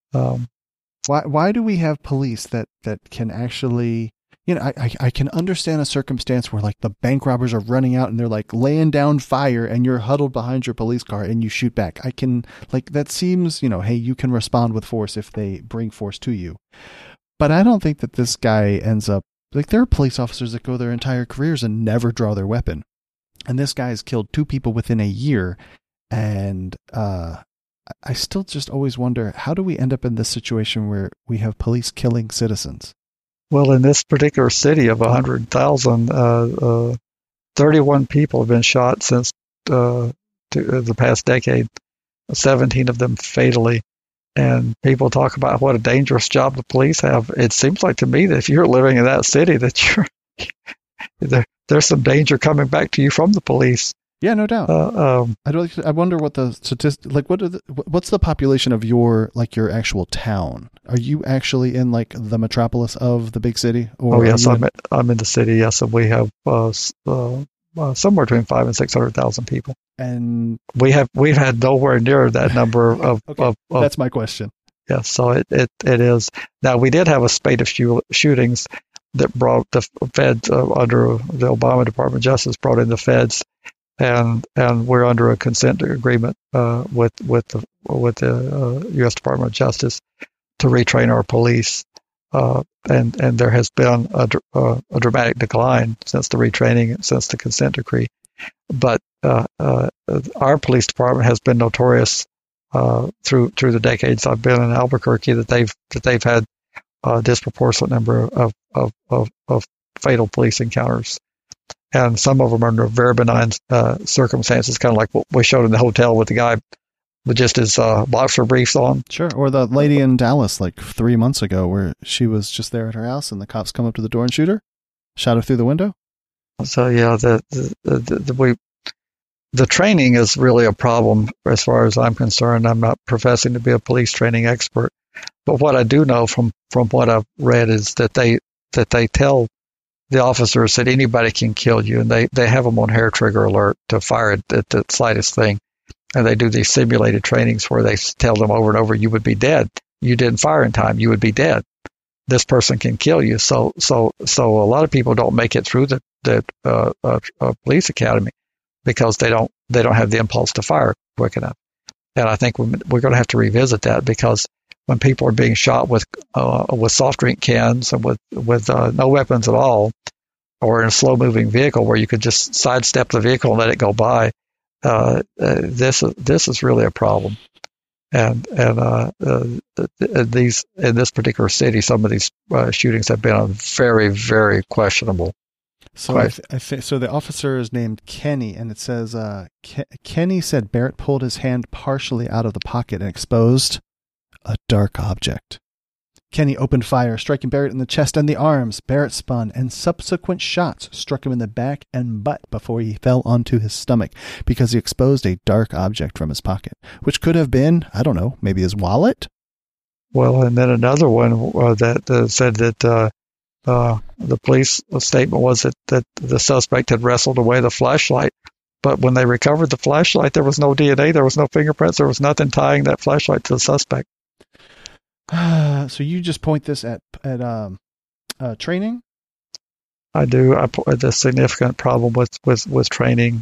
Why do we have police that can actually, I can understand a circumstance where like the bank robbers are running out and they're like laying down fire and you're huddled behind your police car and you shoot back. I can, like, that seems, hey, you can respond with force if they bring force to you. But I don't think that this guy ends up, like, there are police officers that go their entire careers and never draw their weapon. And this guy has killed 2 people within a year. And I still just always wonder, how do we end up in this situation where we have police killing citizens? Well, in this particular city of 100,000, 31 people have been shot since the past decade, 17 of them fatally. And people talk about what a dangerous job the police have. It seems like to me that if you're living in that city, that there's some danger coming back to you from the police. Yeah, no doubt. I wonder what the statistic, like, what's the population of your actual town? Are you actually in like the metropolis of the big city? Or yes, I'm in the city. Yes, and we have somewhere between 500,000 and 600,000 people. And we've had nowhere near that number of. Okay, that's my question. Yes, so it is. Now, we did have a spate of shootings that brought the feds under the Obama Department of Justice brought in the feds. And we're under a consent agreement with the U.S. Department of Justice to retrain our police, and there has been a dramatic decline since the retraining, since the consent decree. But our police department has been notorious through the decades I've been in Albuquerque that they've had a disproportionate number of fatal police encounters. And some of them are under very benign circumstances, kind of like what we showed in the hotel with the guy with just his boxer briefs on. Sure. Or the lady in Dallas like 3 months ago where she was just there at her house and the cops come up to the door and shoot her, shot her through the window. So, yeah, the training is really a problem as far as I'm concerned. I'm not professing to be a police training expert. But what I do know from what I've read is that they tell the officers that anybody can kill you, and they have them on hair trigger alert to fire at the slightest thing. And they do these simulated trainings where they tell them over and over, you would be dead. You didn't fire in time. You would be dead. This person can kill you. So a lot of people don't make it through the police academy because they don't have the impulse to fire quick enough. And I think we're going to have to revisit that, because when people are being shot with soft drink cans and with no weapons at all, or in a slow moving vehicle where you could just sidestep the vehicle and let it go by, this is really a problem. And these, in this particular city, some of these shootings have been very, very questionable. So I think so. The officer is named Kenny, and it says Kenny said Barrett pulled his hand partially out of the pocket and exposed a dark object. Kenny opened fire, striking Barrett in the chest and the arms. Barrett spun, and subsequent shots struck him in the back and butt before he fell onto his stomach because he exposed a dark object from his pocket, which could have been, I don't know, maybe his wallet? Well, and then another one that said that The police statement was that the suspect had wrestled away the flashlight, but when they recovered the flashlight, there was no DNA, there was no fingerprints, there was nothing tying that flashlight to the suspect. So you just point this at training? I do. The significant problem with training.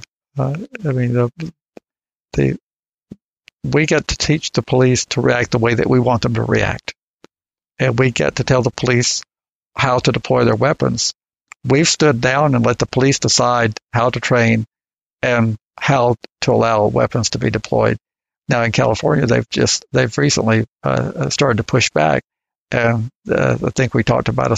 We get to teach the police to react the way that we want them to react, and we get to tell the police how to deploy their weapons. We've stood down and let the police decide how to train and how to allow weapons to be deployed. Now in California, they've recently started to push back, and I think we talked about a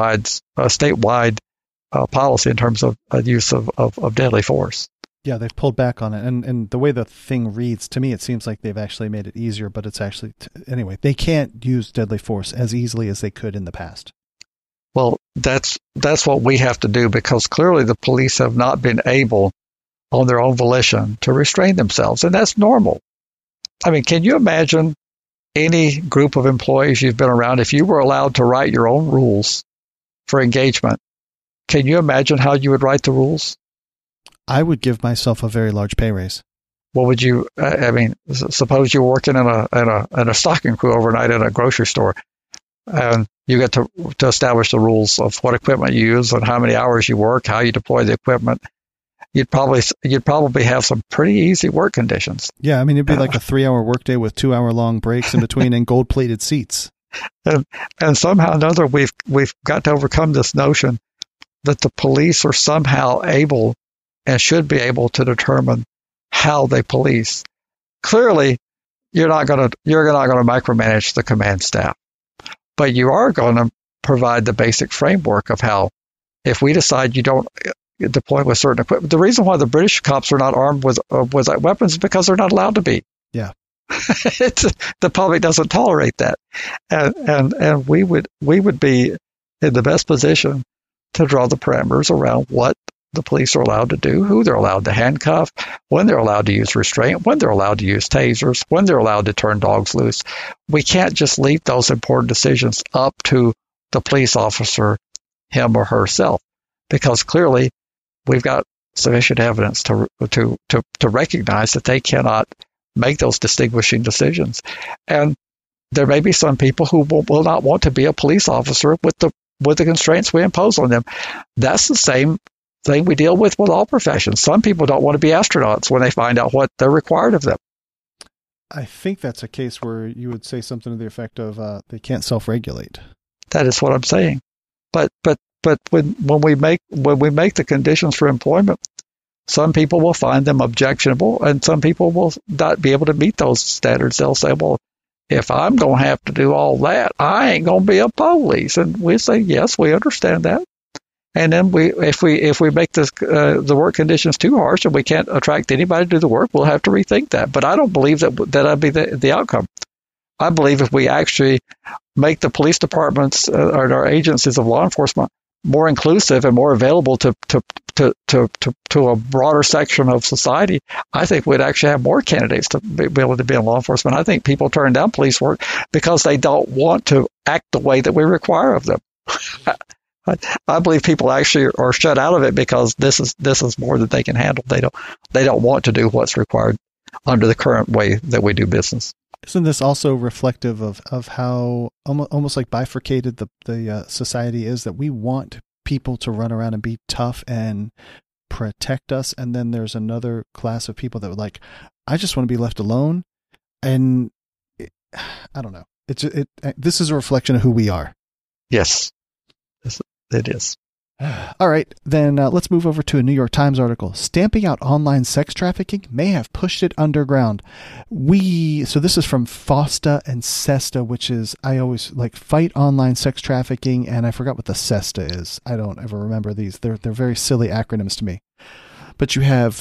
statewide policy in terms of use of deadly force. Yeah, they've pulled back on it, and the way the thing reads to me, it seems like they've actually made it easier. But it's actually anyway, they can't use deadly force as easily as they could in the past. Well, that's what we have to do, because clearly the police have not been able, on their own volition, to restrain themselves, and that's normal. I mean, can you imagine any group of employees you've been around, if you were allowed to write your own rules for engagement? Can you imagine how you would write the rules? I would give myself a very large pay raise. What would you? Suppose you're working in a stocking crew overnight in a grocery store, and you get to establish the rules of what equipment you use and how many hours you work, how you deploy the equipment. You'd probably have some pretty easy work conditions. Yeah, I mean, it'd be like a 3-hour workday with 2-hour-long breaks in between and gold-plated seats. And somehow or another, we've got to overcome this notion that the police are somehow able and should be able to determine how they police. Clearly, you're not going to micromanage the command staff, but you are going to provide the basic framework of how, if we decide you don't deploy with certain equipment. The reason why the British cops are not armed with weapons is because they're not allowed to be. Yeah. The public doesn't tolerate that, and we would be in the best position to draw the parameters around what the police are allowed to do, who they're allowed to handcuff, when they're allowed to use restraint, when they're allowed to use tasers, when they're allowed to turn dogs loose. We can't just leave those important decisions up to the police officer, him or herself, because clearly we've got sufficient evidence to recognize that they cannot make those distinguishing decisions. And there may be some people who will not want to be a police officer with the constraints we impose on them. That's the same thing we deal with all professions. Some people don't want to be astronauts when they find out what they're required of them. I think that's a case where you would say something to the effect of they can't self-regulate. That is what I'm saying. But when we make the conditions for employment, some people will find them objectionable, and some people will not be able to meet those standards. They'll say, "Well, if I'm going to have to do all that, I ain't going to be a police." And we say, "Yes, we understand that." And then if we make the work conditions too harsh and we can't attract anybody to do the work, we'll have to rethink that. But I don't believe that'd be the outcome. I believe if we actually make the police departments or our agencies of law enforcement more inclusive and more available to a broader section of society, I think we'd actually have more candidates to be able to be in law enforcement. I think people turn down police work because they don't want to act the way that we require of them. I believe people actually are shut out of it because this is more than they can handle. They don't want to do what's required under the current way that we do business. Isn't this also reflective of how almost like bifurcated the society is, that we want people to run around and be tough and protect us, and then there's another class of people that would like, I just want to be left alone, and I don't know. This is a reflection of who we are. Yes, it is. All right, then let's move over to a New York Times article. Stamping out online sex trafficking may have pushed it underground. So this is from FOSTA and SESTA, which is, I always like fight online sex trafficking, and I forgot what the SESTA is. I don't ever remember these. They're very silly acronyms to me. But you had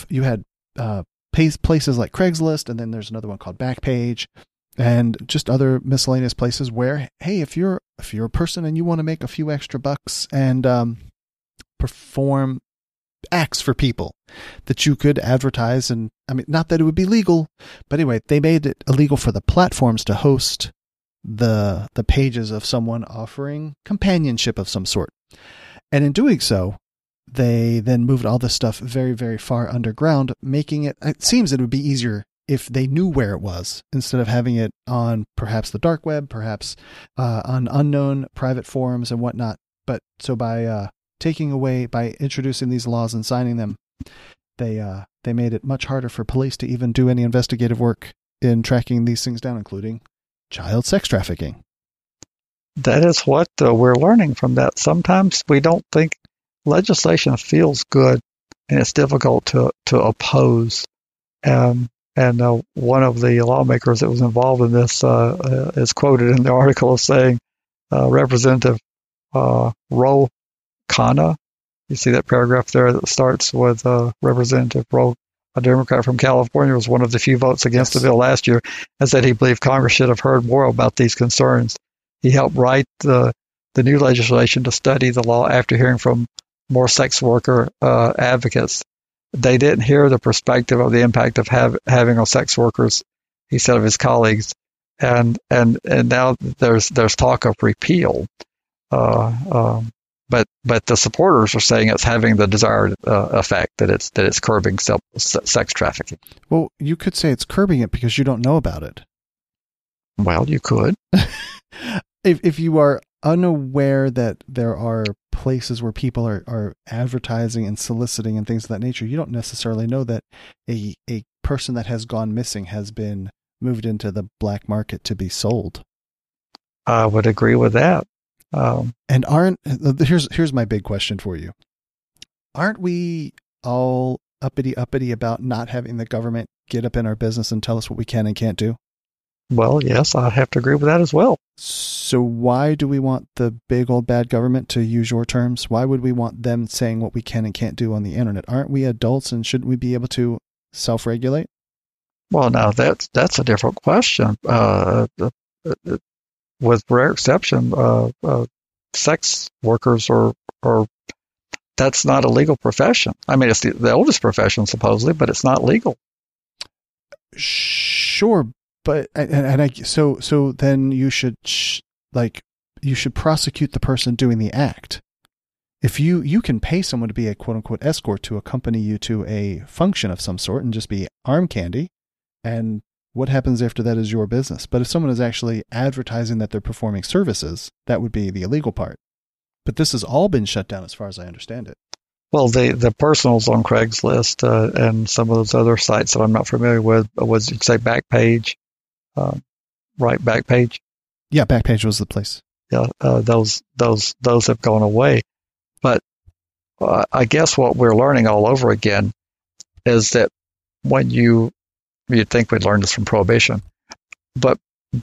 places like Craigslist, and then there's another one called Backpage, and just other miscellaneous places where, hey, if you're a person and you want to make a few extra bucks and perform acts for people, that you could advertise. And I mean, not that it would be legal, but anyway, they made it illegal for the platforms to host the pages of someone offering companionship of some sort. And in doing so, they then moved all this stuff very, very far underground, making it seems it would be easier if they knew where it was instead of having it on perhaps the dark web, perhaps on unknown private forums and whatnot. But so by introducing these laws and signing them, they made it much harder for police to even do any investigative work in tracking these things down, including child sex trafficking. That is what we're learning from that. Sometimes we don't think legislation feels good, and it's difficult to oppose. And one of the lawmakers that was involved in this is quoted in the article as saying, Representative Ro Khanna. You see that paragraph there that starts with Representative Ro, a Democrat from California, was one of the few votes against the bill last year, and said he believed Congress should have heard more about these concerns. He helped write the new legislation to study the law after hearing from more sex worker advocates. They didn't hear the perspective of the impact of having on sex workers, he said of his colleagues, and now there's talk of repeal. But the supporters are saying it's having the desired effect, that it's curbing sex trafficking. Well, you could say it's curbing it because you don't know about it. Well, you could. If you are unaware that there are places where people are advertising and soliciting and things of that nature, you don't necessarily know that a person that has gone missing has been moved into the black market to be sold. I would agree with that. And here's my big question for you. Aren't we all uppity about not having the government get up in our business and tell us what we can and can't do? Well, yes, I have to agree with that as well. So why do we want the big old bad government, to use your terms? Why would we want them saying what we can and can't do on the internet? Aren't we adults, and shouldn't we be able to self-regulate? Well, now that's a different question. With rare exception, sex workers are that's not a legal profession. I mean, it's the oldest profession supposedly, but it's not legal. Sure. But so then you should prosecute the person doing the act. If you can pay someone to be a quote unquote escort to accompany you to a function of some sort and just be arm candy, and what happens after that is your business. But if someone is actually advertising that they're performing services, that would be the illegal part. But this has all been shut down as far as I understand it. Well, the personals on Craigslist and some of those other sites that I'm not familiar with, was you'd say Backpage. Right, Backpage. Yeah, Backpage was the place. Yeah, those have gone away. But I guess what we're learning all over again is that when you'd think we'd learn this from Prohibition, but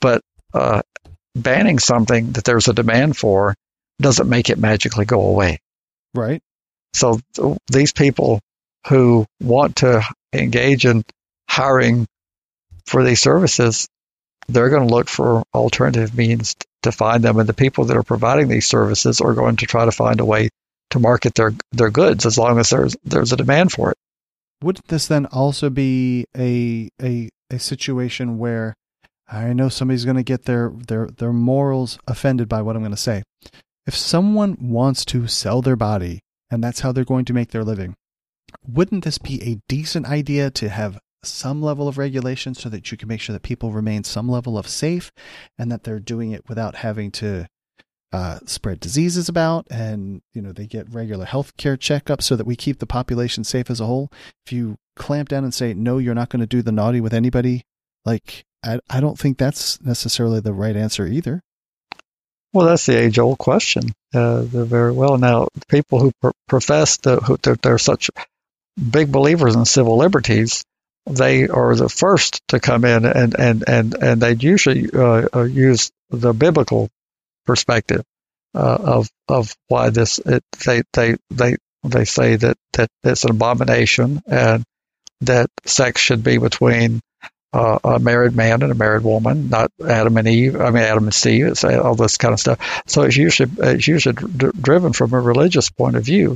banning something that there's a demand for doesn't make it magically go away. Right. So these people who want to engage in hiring for these services, they're going to look for alternative means to find them. And the people that are providing these services are going to try to find a way to market their goods as long as there's a demand for it. Wouldn't this then also be a situation where I know somebody's going to get their morals offended by what I'm going to say? If someone wants to sell their body and that's how they're going to make their living, wouldn't this be a decent idea to have some level of regulation so that you can make sure that people remain some level of safe and that they're doing it without having to spread diseases about, and they get regular health care checkups so that we keep the population safe as a whole? If you clamp down and say, no, you're not going to do the naughty with anybody, I don't think that's necessarily the right answer either. Well, that's the age-old question. They're very well. Now, people who profess that they're such big believers in civil liberties, they are the first to come in and they usually use the biblical perspective of why this. They say that it's an abomination and that sex should be between a married man and a married woman, not Adam and Eve. I mean, Adam and Steve. It's all this kind of stuff. So it's usually driven from a religious point of view.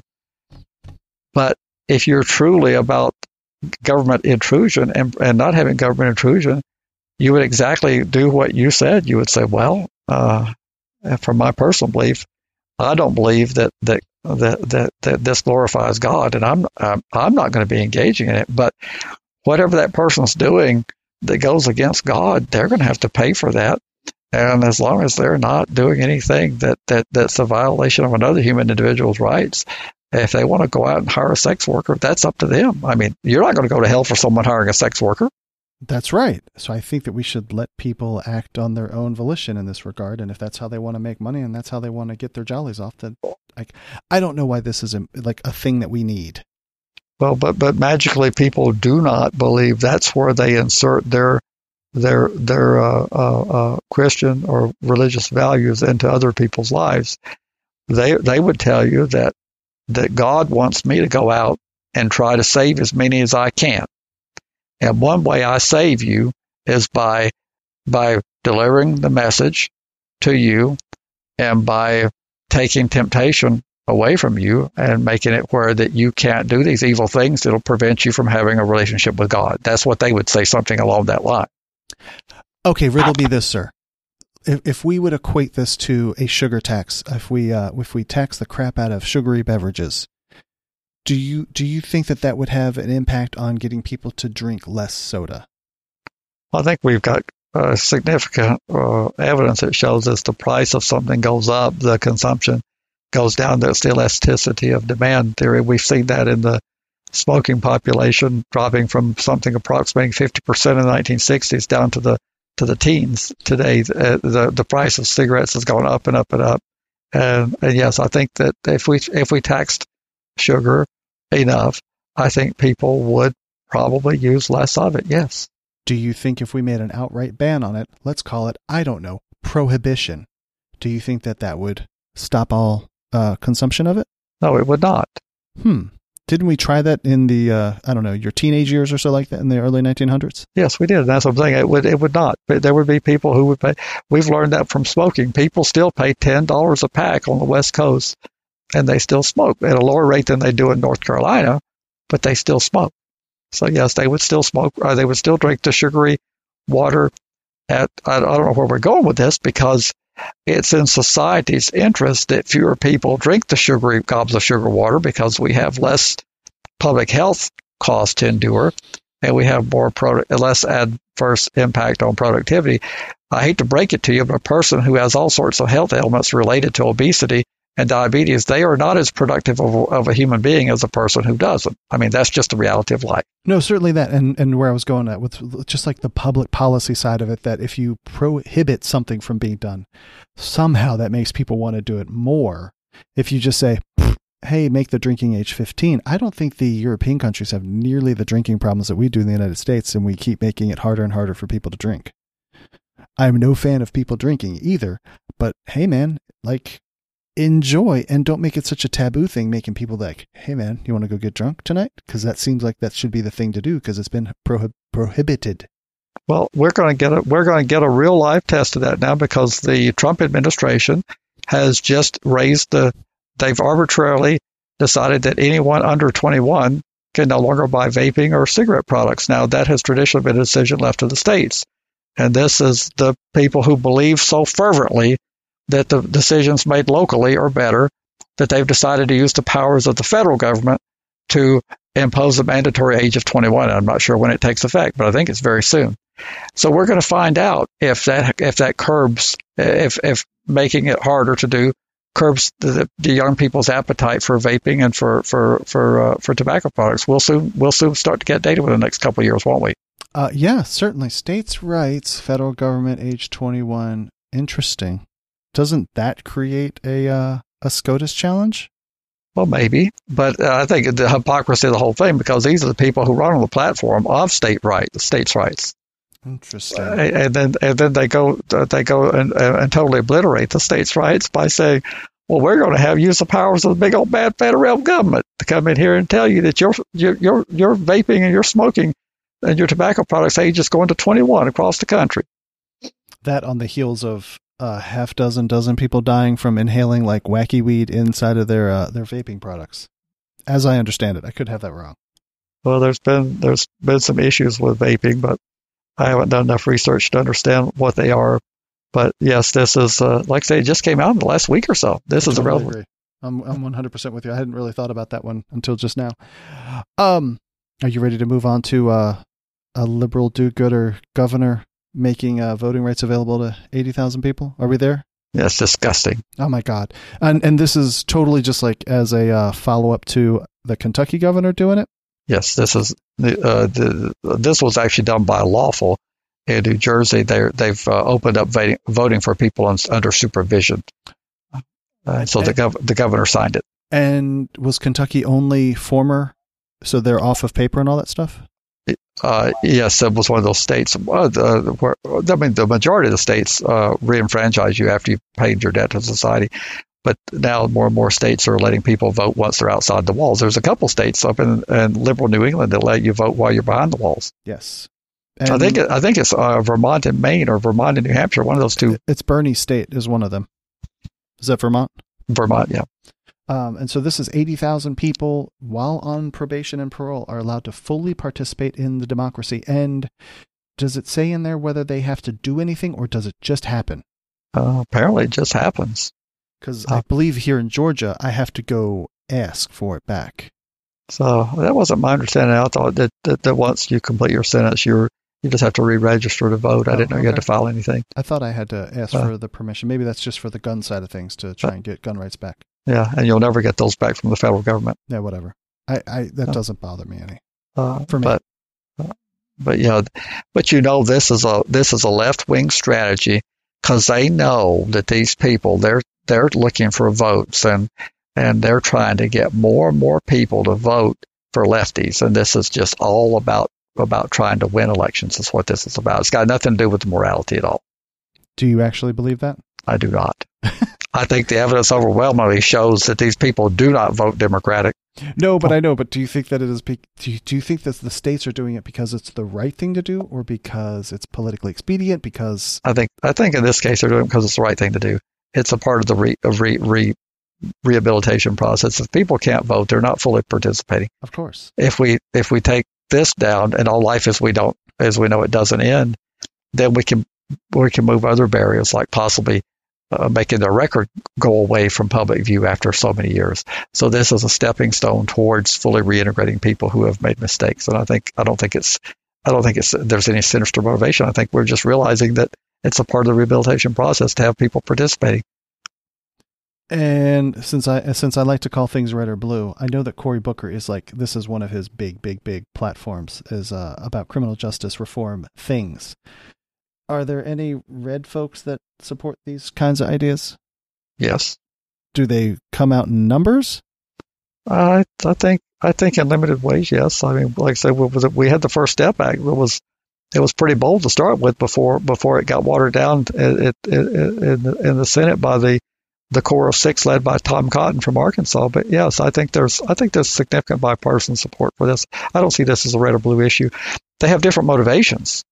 But if you're truly about government intrusion and not having government intrusion, you would exactly do what you said. You would say, well, from my personal belief, I don't believe that this glorifies God, and I'm not going to be engaging in it. But whatever that person's doing that goes against God, they're going to have to pay for that. And as long as they're not doing anything that's a violation of another human individual's rights, if they want to go out and hire a sex worker, that's up to them. I mean, you're not going to go to hell for someone hiring a sex worker. That's right. So I think that we should let people act on their own volition in this regard. And if that's how they want to make money and that's how they want to get their jollies off, then I don't know why this is like a thing that we need. Well, but magically people do not believe that's where they insert their Christian or religious values into other people's lives. They would tell you that God wants me to go out and try to save as many as I can. And one way I save you is by delivering the message to you and by taking temptation away from you and making it where that you can't do these evil things that'll prevent you from having a relationship with God. That's what they would say, something along that line. Okay, riddle me this, sir. If we would equate this to a sugar tax, if we tax the crap out of sugary beverages, do you think that would have an impact on getting people to drink less soda? I think we've got significant evidence that shows as the price of something goes up, the consumption goes down. That's the elasticity of demand theory. We've seen that in the smoking population dropping from something approximating 50% in the 1960s down to the teens today. The price of cigarettes has gone up and up and up. And yes, I think that if we taxed sugar enough, I think people would probably use less of it. Yes. Do you think if we made an outright ban on it, let's call it, I don't know, prohibition, do you think that would stop all consumption of it? No, it would not. Didn't we try that in the, your teenage years or so like that in the early 1900s? Yes, we did. And that's what I'm saying. It would not. But there would be people who would pay. We've learned that from smoking. People still pay $10 a pack on the West Coast, and they still smoke at a lower rate than they do in North Carolina, but they still smoke. So, yes, they would still smoke, or they would still drink the sugary water I don't know where we're going with this, because it's in society's interest that fewer people drink the sugary gobs of sugar water because we have less public health costs to endure and we have less adverse impact on productivity. I hate to break it to you, but a person who has all sorts of health ailments related to obesity and diabetes, they are not as productive of a human being as a person who doesn't. I mean, that's just the reality of life. No, certainly that. And where I was going at with just like the public policy side of it, that if you prohibit something from being done, somehow that makes people want to do it more. If you just say, hey, make the drinking age 15, I don't think the European countries have nearly the drinking problems that we do in the United States, and we keep making it harder and harder for people to drink. I'm no fan of people drinking either, but hey, man, like, enjoy and don't make it such a taboo thing, making people like, hey man, you want to go get drunk tonight? Because that seems like that should be the thing to do, because it's been prohibited. Well, we're going to get a real life test of that now, because the Trump administration has just they've arbitrarily decided that anyone under 21 can no longer buy vaping or cigarette products. Now, that has traditionally been a decision left to the states. And this is the people who believe so fervently that the decisions made locally are better, that they've decided to use the powers of the federal government to impose a mandatory age of 21. I'm not sure when it takes effect, but I think it's very soon. So we're going to find out if that curbs, if making it harder to do curbs the young people's appetite for vaping and for tobacco products. We'll soon start to get data within the next couple of years, won't we? Yeah, certainly. States' rights, federal government, age 21. Interesting. Doesn't that create a SCOTUS challenge? Well, maybe, but I think the hypocrisy of the whole thing, because these are the people who run on the platform of states' rights. Interesting. And then they go and totally obliterate the states' rights by saying, well, we're going to use the powers of the big old bad federal government to come in here and tell you that your vaping and your smoking and your tobacco products age is going to 21 across the country. That on the heels of dozen people dying from inhaling like wacky weed inside of their vaping products. As I understand it, I could have that wrong. Well, there's been some issues with vaping, but I haven't done enough research to understand what they are. But yes, this is like I say, it just came out in the last week or so. This is a totally relevant. agree. I'm 100% with you. I hadn't really thought about that one until just now. Are you ready to move on to a liberal do-gooder governor making voting rights available to 80,000 people? Are we there? Yeah, it's disgusting. Oh my God. And this is totally just like as a follow-up to the Kentucky governor doing it? Yes, this is this was actually done by Lawful in New Jersey. They've opened up voting for people under supervision. So the governor signed it. And was Kentucky only former, so they're off of paper and all that stuff? Yes, it was one of those states. The majority of the states re-enfranchise you after you've paid your debt to society. But now more and more states are letting people vote once they're outside the walls. There's a couple states up in liberal New England that let you vote while you're behind the walls. Yes. And I think it's Vermont and Maine or Vermont and New Hampshire, one of those two. It's Bernie State is one of them. Is that Vermont? Vermont, yeah. And so this is 80,000 people while on probation and parole are allowed to fully participate in the democracy. And does it say in there whether they have to do anything or does it just happen? Apparently it just happens. Because I believe here in Georgia, I have to go ask for it back. So that wasn't my understanding. I thought that once you complete your sentence, you just have to re-register to vote. I didn't know you had to file anything. I thought I had to ask for the permission. Maybe that's just for the gun side of things to try and get gun rights back. Yeah, and you'll never get those back from the federal government. Yeah, whatever. That doesn't bother me any. For me. But this is a left-wing strategy because they know that these people they're looking for votes and they're trying to get more and more people to vote for lefties, and this is just all about trying to win elections. Is what this is about. It's got nothing to do with morality at all. Do you actually believe that? I do not. I think the evidence overwhelmingly shows that these people do not vote Democratic. No, but I know. But do you think that it is? Do you think that the states are doing it because it's the right thing to do, or because it's politically expedient? Because I think in this case they're doing it because it's the right thing to do. It's a part of the rehabilitation process. If people can't vote, they're not fully participating. Of course. If we take this down and all life as we know it doesn't end, then we can move other barriers like possibly making their record go away from public view after so many years. So this is a stepping stone towards fully reintegrating people who have made mistakes. And I don't think there's any sinister motivation. I think we're just realizing that it's a part of the rehabilitation process to have people participating. And since I like to call things red or blue, I know that Cory Booker is this is one of his big platforms is about criminal justice reform things. Are there any red folks that support these kinds of ideas? Yes. Do they come out in numbers? I think in limited ways, yes. I mean, like I said, we had the First Step Act. It was pretty bold to start with before it got watered down in the Senate by the core of six led by Tom Cotton from Arkansas. But yes, I think there's significant bipartisan support for this. I don't see this as a red or blue issue. They have different motivations.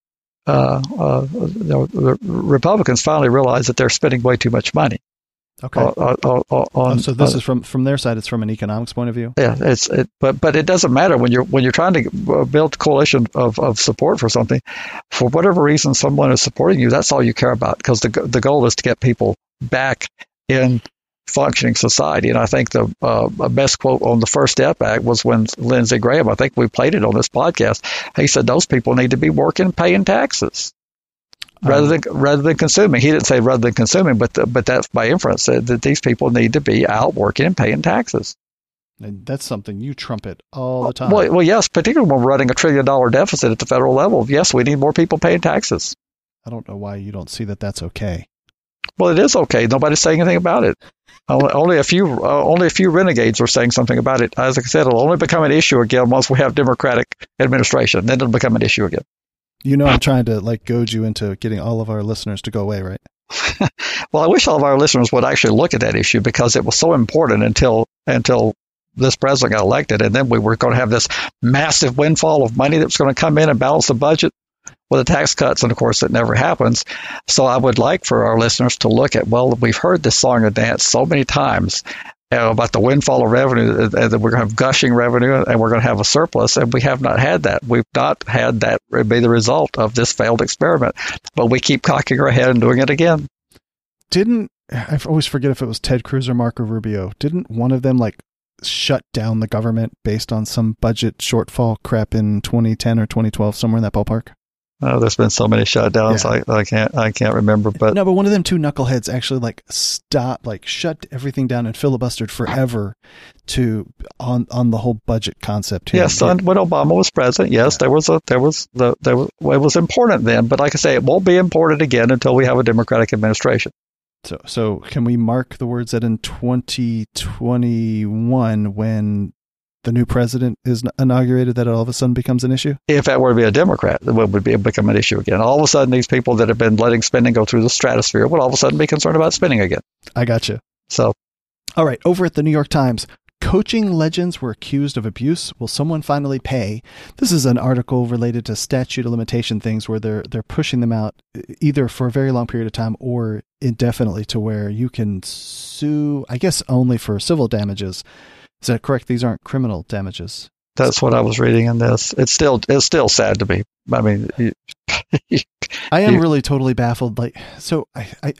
The Republicans finally realize that they're spending way too much money. Okay. So this is from their side. It's from an economics point of view. Yeah. But it doesn't matter when you're trying to build a coalition of support for something. For whatever reason, someone is supporting you. That's all you care about because the goal is to get people back in functioning society. And I think the best quote on the First Step Act was when Lindsey Graham, I think we played it on this podcast, he said those people need to be working and paying taxes rather than consuming. He didn't say rather than consuming, but that's by inference that these people need to be out working and paying taxes. And that's something you trumpet all the time. Well, yes, particularly when we're running $1 trillion deficit at the federal level. Yes, we need more people paying taxes. I don't know why you don't see that that's okay. Well, it is okay. Nobody's saying anything about it. Only a few renegades are saying something about it. As I said, it'll only become an issue again once we have Democratic administration. Then it'll become an issue again. You know, I'm trying to goad you into getting all of our listeners to go away, right? Well, I wish all of our listeners would actually look at that issue because it was so important until this president got elected, and then we were going to have this massive windfall of money that was going to come in and balance the budget with the tax cuts, and of course it never happens. So I would like for our listeners to look at, well, we've heard this song and dance so many times, about the windfall of revenue, and that we're going to have gushing revenue, and we're going to have a surplus, and we have not had that. We've not had that be the result of this failed experiment, but we keep cocking our head and doing it again. I always forget if it was Ted Cruz or Marco Rubio. Didn't one of them shut down the government based on some budget shortfall crap in 2010 or 2012, somewhere in that ballpark? There's been so many shutdowns, yeah. I can't remember. But no, but one of them two knuckleheads actually shut everything down and filibustered forever on the whole budget concept here. Yes, when Obama was president, yes, yeah. It was important then, but like I say, it won't be important again until we have a Democratic administration. So can we mark the words that in 2021, when the new president is inaugurated, that it all of a sudden becomes an issue? If that were to be a Democrat, it would become an issue again. All of a sudden, these people that have been letting spending go through the stratosphere would all of a sudden be concerned about spending again. I got you. So, all right, over at the New York Times, coaching legends were accused of abuse. Will someone finally pay? This is an article related to statute of limitation things where they're pushing them out either for a very long period of time or indefinitely, to where you can sue, I guess, only for civil damages. Is that correct? These aren't criminal damages. That's what I was reading in this. It's still sad to me. I mean, I am really totally baffled. So I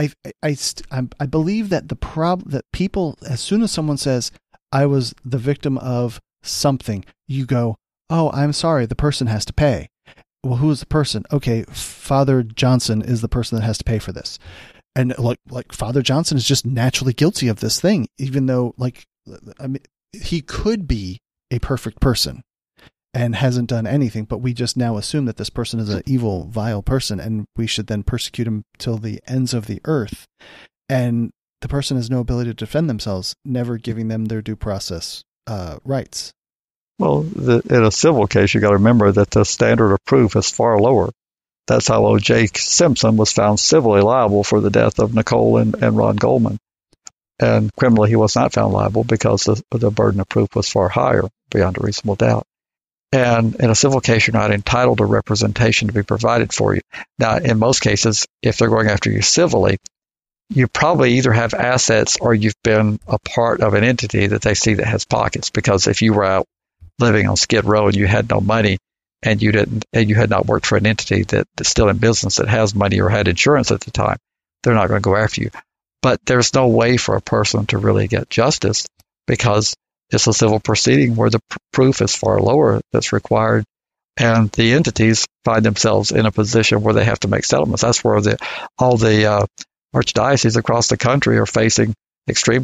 believe that that people, as soon as someone says, I was the victim of something, you go, oh, I'm sorry, the person has to pay. Well, who is the person? Okay, Father Johnson is the person that has to pay for this. And like Father Johnson is just naturally guilty of this thing, even though he could be a perfect person and hasn't done anything, but we just now assume that this person is an evil, vile person, and we should then persecute him till the ends of the earth. And the person has no ability to defend themselves, never giving them their due process rights. Well, in a civil case, you got to remember that the standard of proof is far lower. That's how O.J. Simpson was found civilly liable for the death of Nicole and Ron Goldman. And criminally, he was not found liable because the burden of proof was far higher, beyond a reasonable doubt. And in a civil case, you're not entitled to representation to be provided for you. Now, in most cases, if they're going after you civilly, you probably either have assets or you've been a part of an entity that they see that has pockets. Because if you were out living on Skid Row and you had no money, and you had not worked for an entity that's still in business that has money or had insurance at the time, they're not going to go after you. But there's no way for a person to really get justice because it's a civil proceeding where the proof is far lower that's required, and the entities find themselves in a position where they have to make settlements. That's where all the archdioceses across the country are facing extreme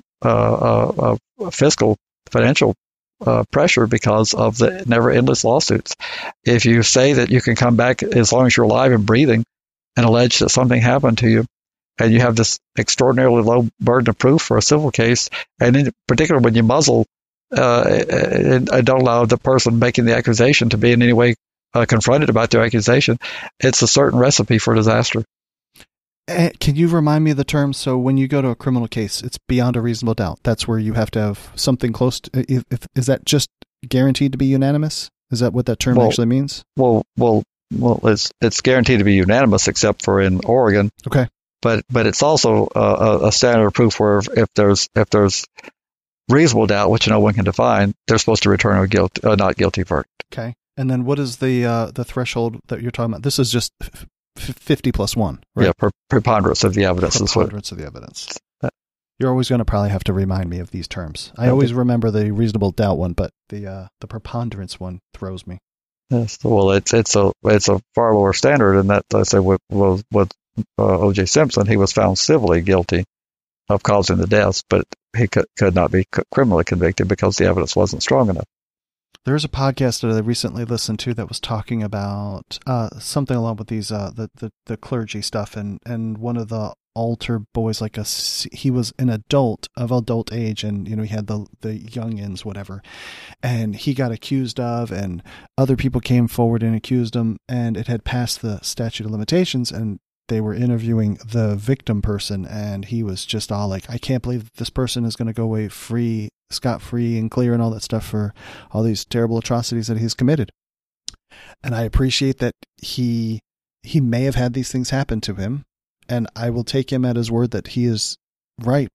financial pressure because of the never-endless lawsuits. If you say that you can come back as long as you're alive and breathing and allege that something happened to you, and you have this extraordinarily low burden of proof for a civil case, and in particular when you muzzle and don't allow the person making the accusation to be in any way confronted about their accusation, it's a certain recipe for disaster. Can you remind me of the term? So when you go to a criminal case, it's beyond a reasonable doubt. That's where you have to have something close to. Is that just guaranteed to be unanimous? Is that what that term actually means? Well, it's guaranteed to be unanimous, except for in Oregon. Okay. But it's also a standard of proof where if there's reasonable doubt, which no one can define, they're supposed to return a not guilty verdict. Okay. And then what is the threshold that you're talking about? This is just 50 plus 1, right? Yeah, preponderance of the evidence. Preponderance of the evidence. You're always going to probably have to remind me of these terms. I always remember the reasonable doubt one, but the preponderance one throws me. Yes, well, it's a far lower standard, and that I say with O.J. Simpson, he was found civilly guilty of causing the deaths, but he could not be criminally convicted because the evidence wasn't strong enough. There's a podcast that I recently listened to that was talking about something along with these the clergy stuff, and one of the altar boys, he was an adult of adult age, and he had the youngins, whatever, and he got accused of, and other people came forward and accused him, and it had passed the statute of limitations, and they were interviewing the victim person, and he was just all like, I can't believe that this person is going to go away scot-free and clear and all that stuff for all these terrible atrocities that he's committed. And I appreciate that he may have had these things happen to him, and I will take him at his word that he is right, but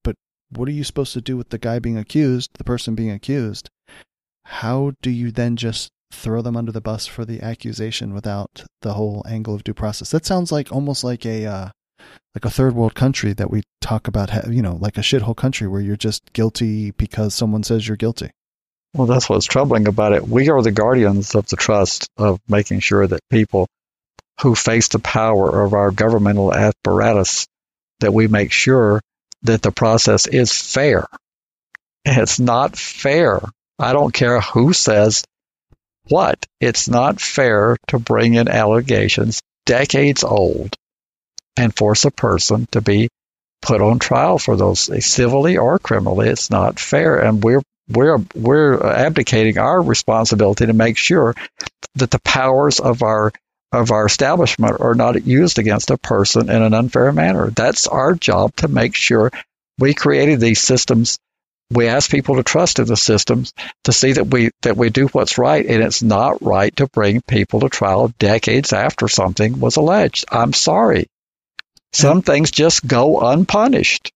what are you supposed to do with the guy being accused, the person being accused? How do you then just throw them under the bus for the accusation without the whole angle of due process? That sounds like almost like a third world country that we talk about, like a shithole country where you're just guilty because someone says you're guilty. Well, that's what's troubling about it. We are the guardians of the trust of making sure that people who face the power of our governmental apparatus, that we make sure that the process is fair. And it's not fair. I don't care who says what. It's not fair to bring in allegations decades old and force a person to be put on trial for those, civilly or criminally. It's not fair. And we're abdicating our responsibility to make sure that the powers of our establishment are not used against a person in an unfair manner. That's our job, to make sure. We created these systems. We ask people to trust in the systems to see that we do what's right, and it's not right to bring people to trial decades after something was alleged. I'm sorry. Some things just go unpunished.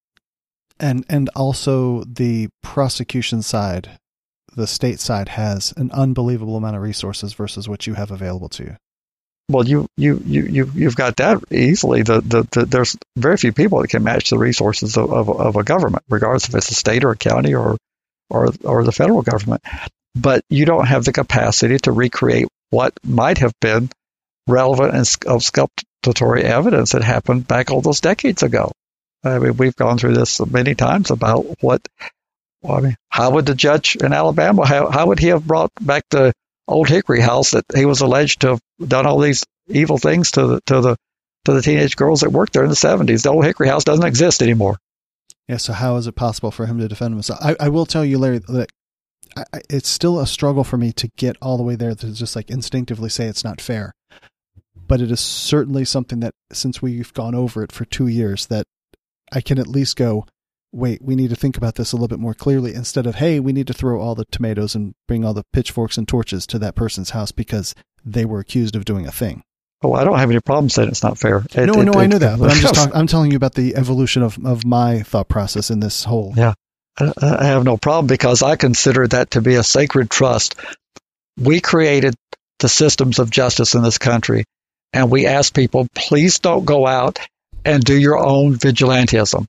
And also the prosecution side, the state side, has an unbelievable amount of resources versus what you have available to you. Well, you've got that easily. There's very few people that can match the resources of a government, regardless if it's a state or a county or the federal government. But you don't have the capacity to recreate what might have been relevant and exculpatory evidence that happened back all those decades ago. I mean, we've gone through this many times about how would the judge in Alabama, how would he have brought back the Old Hickory house that he was alleged to have done all these evil things to the teenage girls that worked there in the 70s? The Old Hickory house doesn't exist anymore. Yeah, so how is it possible for him to defend himself? I will tell you, Larry, that it's still a struggle for me to get all the way there to just like instinctively say it's not fair. But it is certainly something that, since we've gone over it for 2 years, that I can at least go, wait, we need to think about this a little bit more clearly, instead of, hey, we need to throw all the tomatoes and bring all the pitchforks and torches to that person's house because they were accused of doing a thing. Oh, I don't have any problem saying it's not fair. I know that, but I'm telling you about the evolution of my thought process in this whole. Yeah, I have no problem, because I consider that to be a sacred trust. We created the systems of justice in this country, and we ask people, please don't go out and do your own vigilantism.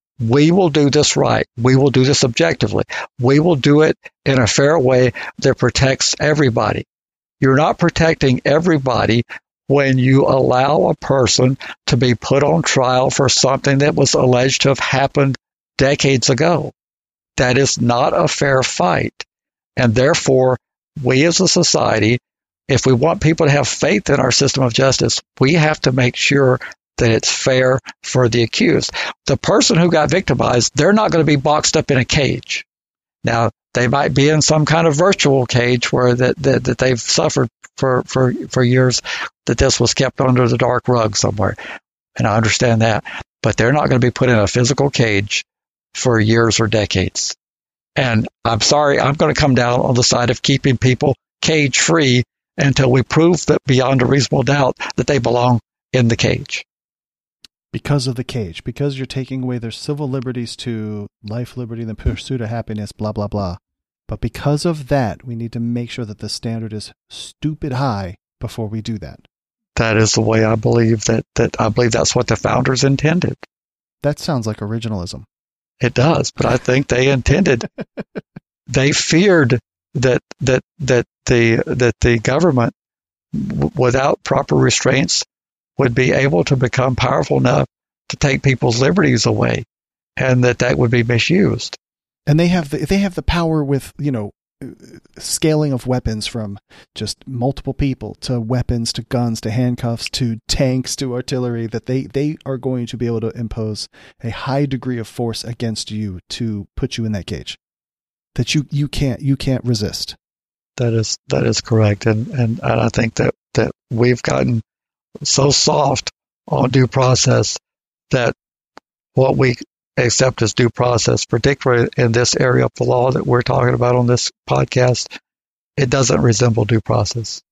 We will do this right. We will do this objectively. We will do it in a fair way that protects everybody. You're not protecting everybody when you allow a person to be put on trial for something that was alleged to have happened decades ago. That is not a fair fight. And therefore, we as a society, if we want people to have faith in our system of justice, we have to make sure that it's fair for the accused. The person who got victimized, they're not going to be boxed up in a cage. Now, they might be in some kind of virtual cage where that they've suffered for years, that this was kept under the dark rug somewhere. And I understand that. But they're not going to be put in a physical cage for years or decades. And I'm sorry, I'm going to come down on the side of keeping people cage-free until we prove that beyond a reasonable doubt that they belong in the cage. Because of the cage, because you're taking away their civil liberties to life, liberty, the pursuit of happiness, blah, blah, blah. But because of that, we need to make sure that the standard is stupid high before we do that. That is the way I believe that I believe that's what the founders intended. That sounds like originalism. It does, but I think they intended. They feared that the government, without proper restraints, would be able to become powerful enough to take people's liberties away, and that would be misused. And they have the power with, scaling of weapons from just multiple people to weapons to guns to handcuffs to tanks to artillery, that they are going to be able to impose a high degree of force against you to put you in that cage that you can't resist. That is correct. And I think that we've gotten so soft on due process that what we accept as due process, particularly in this area of the law that we're talking about on this podcast, it doesn't resemble due process.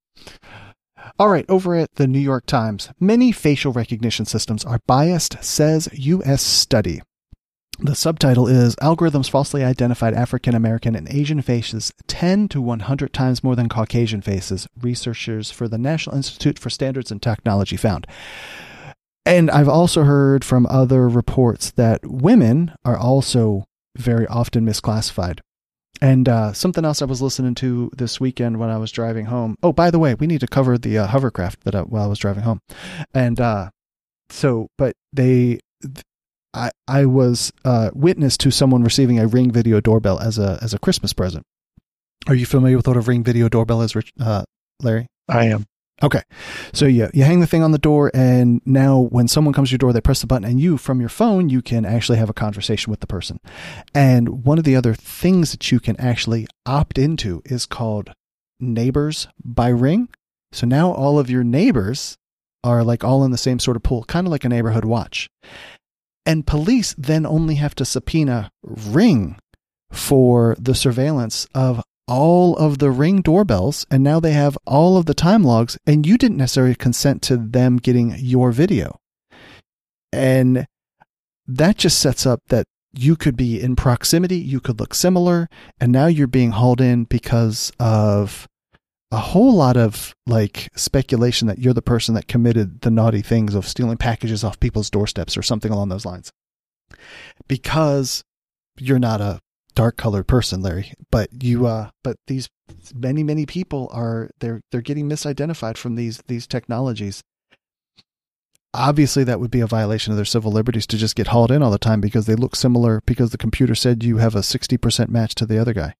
All right, over at the New York Times, many facial recognition systems are biased, says U.S. study. The subtitle is Algorithms Falsely Identified African American and Asian Faces 10 to 100 times more than Caucasian faces, researchers for the National Institute for Standards and Technology found. And I've also heard from other reports that women are also very often misclassified. And something else I was listening to this weekend when I was driving home. Oh, by the way, we need to cover the hovercraft while I was driving home. And I was witness to someone receiving a Ring Video doorbell as a Christmas present. Are you familiar with what a Ring Video doorbell is, Larry? I am. Okay. So you hang the thing on the door, and now when someone comes to your door, they press the button, and you, from your phone, you can actually have a conversation with the person. And one of the other things that you can actually opt into is called Neighbors by Ring. So now all of your neighbors are like all in the same sort of pool, kind of like a neighborhood watch. And police then only have to subpoena Ring for the surveillance of all of the Ring doorbells, and now they have all of the time logs, and you didn't necessarily consent to them getting your video. And that just sets up that you could be in proximity, you could look similar, and now you're being hauled in because of a whole lot of like speculation that you're the person that committed the naughty things of stealing packages off people's doorsteps or something along those lines. Because you're not a dark colored person, Larry, but these many people they're getting misidentified from these technologies. Obviously that would be a violation of their civil liberties to just get hauled in all the time because they look similar because the computer said you have a 60% match to the other guy.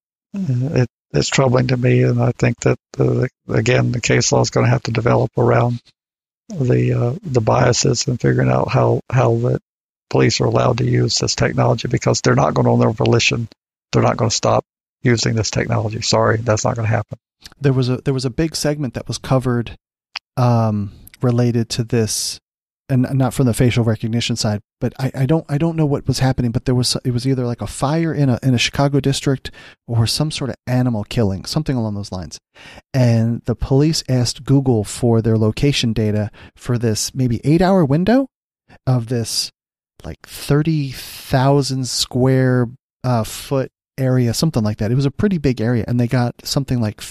It's troubling to me, and I think that again the case law is going to have to develop around the biases and figuring out how the police are allowed to use this technology, because they're not going to, on their volition, they're not going to stop using this technology. Sorry, that's not going to happen. There was a big segment that was covered related to this, and not from the facial recognition side, but I don't know what was happening, but it was either like a fire in a Chicago district or some sort of animal killing, something along those lines. And the police asked Google for their location data for this maybe 8-hour window of this like 30,000 square foot area, something like that. It was a pretty big area, and they got something like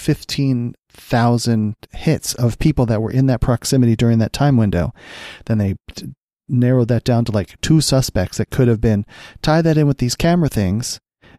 15,000 hits of people that were in that proximity during that time window. Then they narrowed that down to like 2 suspects that could have been. Tie that in with these camera things.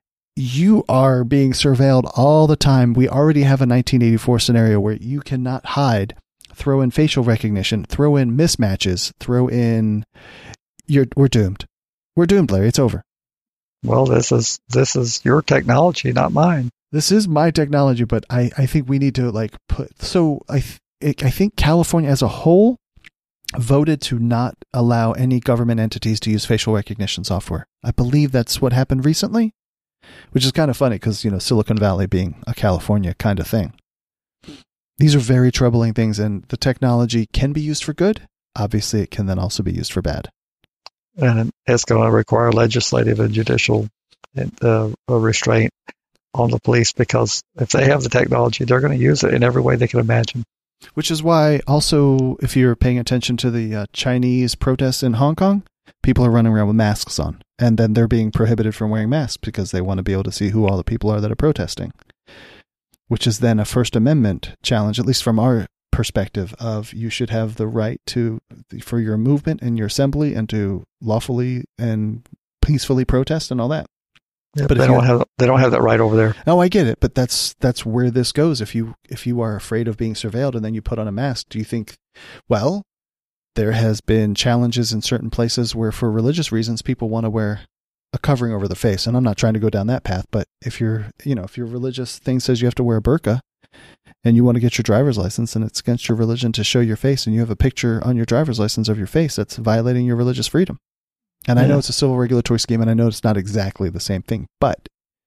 You are being surveilled all the time. We already have a 1984 scenario where you cannot hide. Throw in facial recognition, throw in mismatches, throw in... We're doomed. We're doomed, Larry. It's over. Well, this is your technology, not mine. This is my technology, but I think we need to like put. So I think California as a whole voted to not allow any government entities to use facial recognition software. I believe that's what happened recently, which is kind of funny because Silicon Valley being a California kind of thing. These are very troubling things, and the technology can be used for good. Obviously, it can then also be used for bad. And it's going to require legislative and judicial restraint on the police, because if they have the technology, they're going to use it in every way they can imagine. Which is why also, if you're paying attention to the Chinese protests in Hong Kong, people are running around with masks on, and then they're being prohibited from wearing masks because they want to be able to see who all the people are that are protesting, which is then a First Amendment challenge, at least from our perspective of you should have the right for your movement and your assembly and to lawfully and peacefully protest and all that. Yeah, but they don't have that right over there. Oh, I get it, but that's where this goes. If you are afraid of being surveilled and then you put on a mask, do you think, well, there has been challenges in certain places where for religious reasons people want to wear a covering over the face, and I'm not trying to go down that path, but if your religious thing says you have to wear a burqa, and you want to get your driver's license and it's against your religion to show your face, and you have a picture on your driver's license of your face, that's violating your religious freedom. And I know it's a civil regulatory scheme, and I know it's not exactly the same thing, but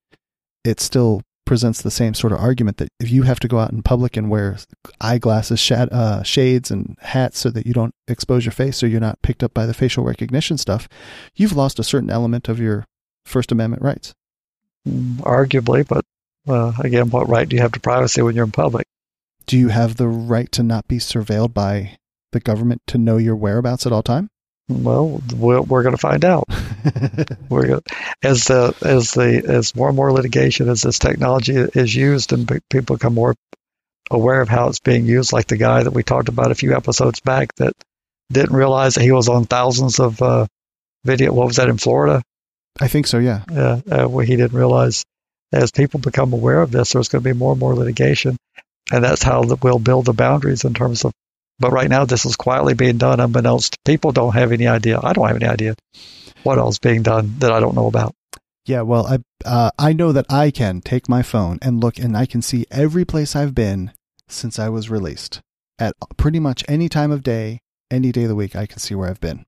it still presents the same sort of argument that if you have to go out in public and wear eyeglasses, shades, and hats so that you don't expose your face, so you're not picked up by the facial recognition stuff, you've lost a certain element of your First Amendment rights. Arguably, but again, what right do you have to privacy when you're in public? Do you have the right to not be surveilled by the government to know your whereabouts at all time? Well, we're going to find out. We're going as more and more litigation, as this technology is used, and people become more aware of how it's being used, like the guy that we talked about a few episodes back that didn't realize that he was on thousands of video. What was that, in Florida? I think so, yeah. Where he didn't realize. As people become aware of this, there's going to be more and more litigation, and that's how we'll build the boundaries in terms of. But right now, this is quietly being done unbeknownst. People don't have any idea. I don't have any idea what else is being done that I don't know about. Yeah, well, I know that I can take my phone and look, and I can see every place I've been since I was released. At pretty much any time of day, any day of the week, I can see where I've been.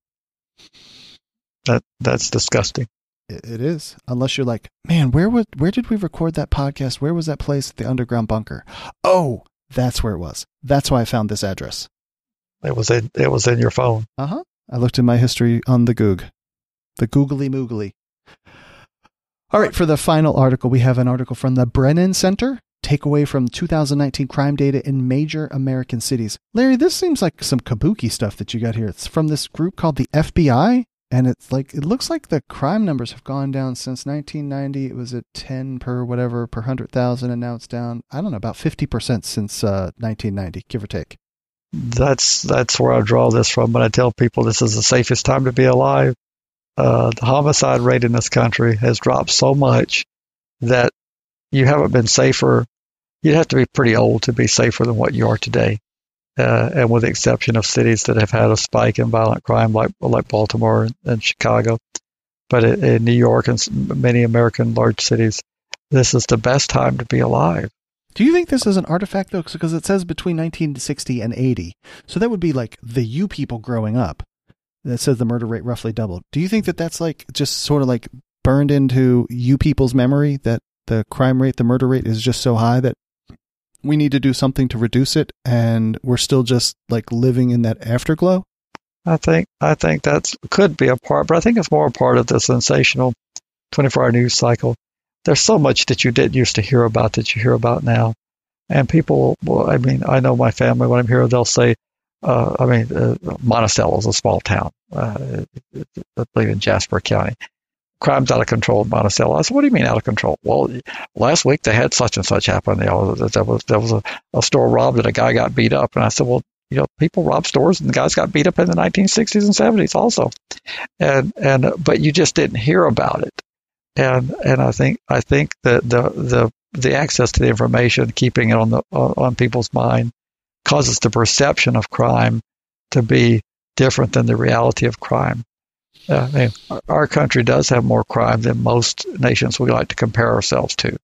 That's disgusting. It is. Unless you're like, man, where did we record that podcast? Where was that place at the underground bunker? Oh, that's where it was. That's why I found this address. It was in your phone. Uh-huh. I looked in my history on the Goog. The Googly Moogly. All right, for the final article, we have an article from the Brennan Center. Takeaway from 2019 crime data in major American cities. Larry, this seems like some kabuki stuff that you got here. It's from this group called the FBI. And it looks like the crime numbers have gone down since 1990. It was at 10 per 100,000, and now it's down, I don't know, about 50% since 1990, give or take. That's where I draw this from. When I tell people this is the safest time to be alive, the homicide rate in this country has dropped so much that you haven't been safer. You'd have to be pretty old to be safer than what you are today. And with the exception of cities that have had a spike in violent crime, like Baltimore and Chicago, but in New York and many American large cities, this is the best time to be alive. Do you think this is an artifact, though? Because it says between 1960 and 80. So that would be like the you people growing up. That says the murder rate roughly doubled. Do you think that that's like just sort of like burned into you people's memory, that the crime rate, the murder rate is just so high that we need to do something to reduce it, and we're still just like living in that afterglow? I think that could be a part, but I think it's more a part of the sensational 24-hour news cycle. There's so much that you didn't used to hear about that you hear about now. And people, well, I mean, I know my family, when I'm here, they'll say, Monticello is a small town, I believe in Jasper County. Crime's out of control in Monticello. I said, what do you mean out of control? Well, last week they had such and such happen. There was a store robbed and a guy got beat up. And I said, well, people rob stores and the guys got beat up in the 1960s and 70s also. But you just didn't hear about it. And I think that the access to the information, keeping it on people's mind, causes the perception of crime to be different than the reality of crime. I mean, our country does have more crime than most nations we like to compare ourselves to.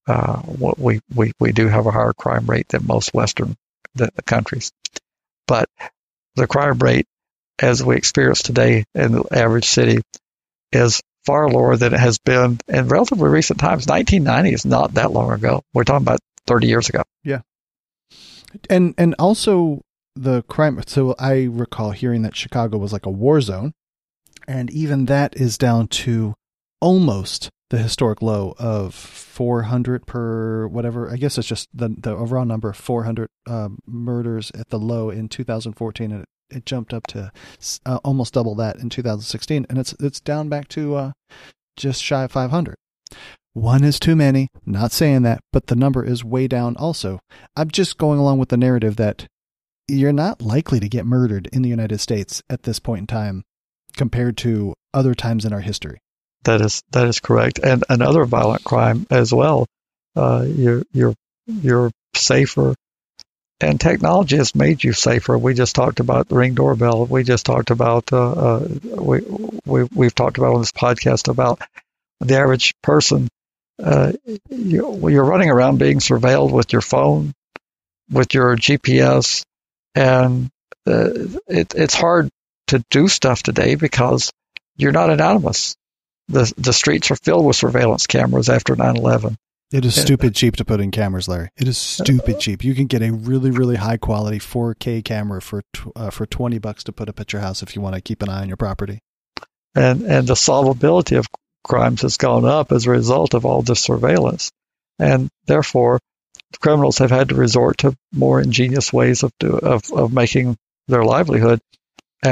We do have a higher crime rate than most Western countries. But the crime rate, as we experience today in the average city, is far lower than it has been in relatively recent times. 1990 is not that long ago. We're talking about 30 years ago. Yeah. And also the crime. So I recall hearing that Chicago was like a war zone. And even that is down to almost the historic low of 400 per whatever. I guess it's just the overall number of 400 murders at the low in 2014. And it jumped up to almost double that in 2016. And it's down back to just shy of 500. One is too many. Not saying that, but the number is way down also. I'm just going along with the narrative that you're not likely to get murdered in the United States at this point in time, compared to other times in our history. That is correct, and another violent crime as well. You're safer, and technology has made you safer. We just talked about the Ring doorbell. We just talked about we've talked about on this podcast about the average person. You're running around being surveilled with your phone, with your GPS, and it's hard to do stuff today because you're not anonymous. The streets are filled with surveillance cameras after 9/11. It is stupid cheap to put in cameras, Larry. It is stupid cheap. You can get a really, really high quality 4K camera for $20 to put up at your house if you want to keep an eye on your property. And the solvability of crimes has gone up as a result of all this surveillance, and therefore criminals have had to resort to more ingenious ways of making their livelihood. And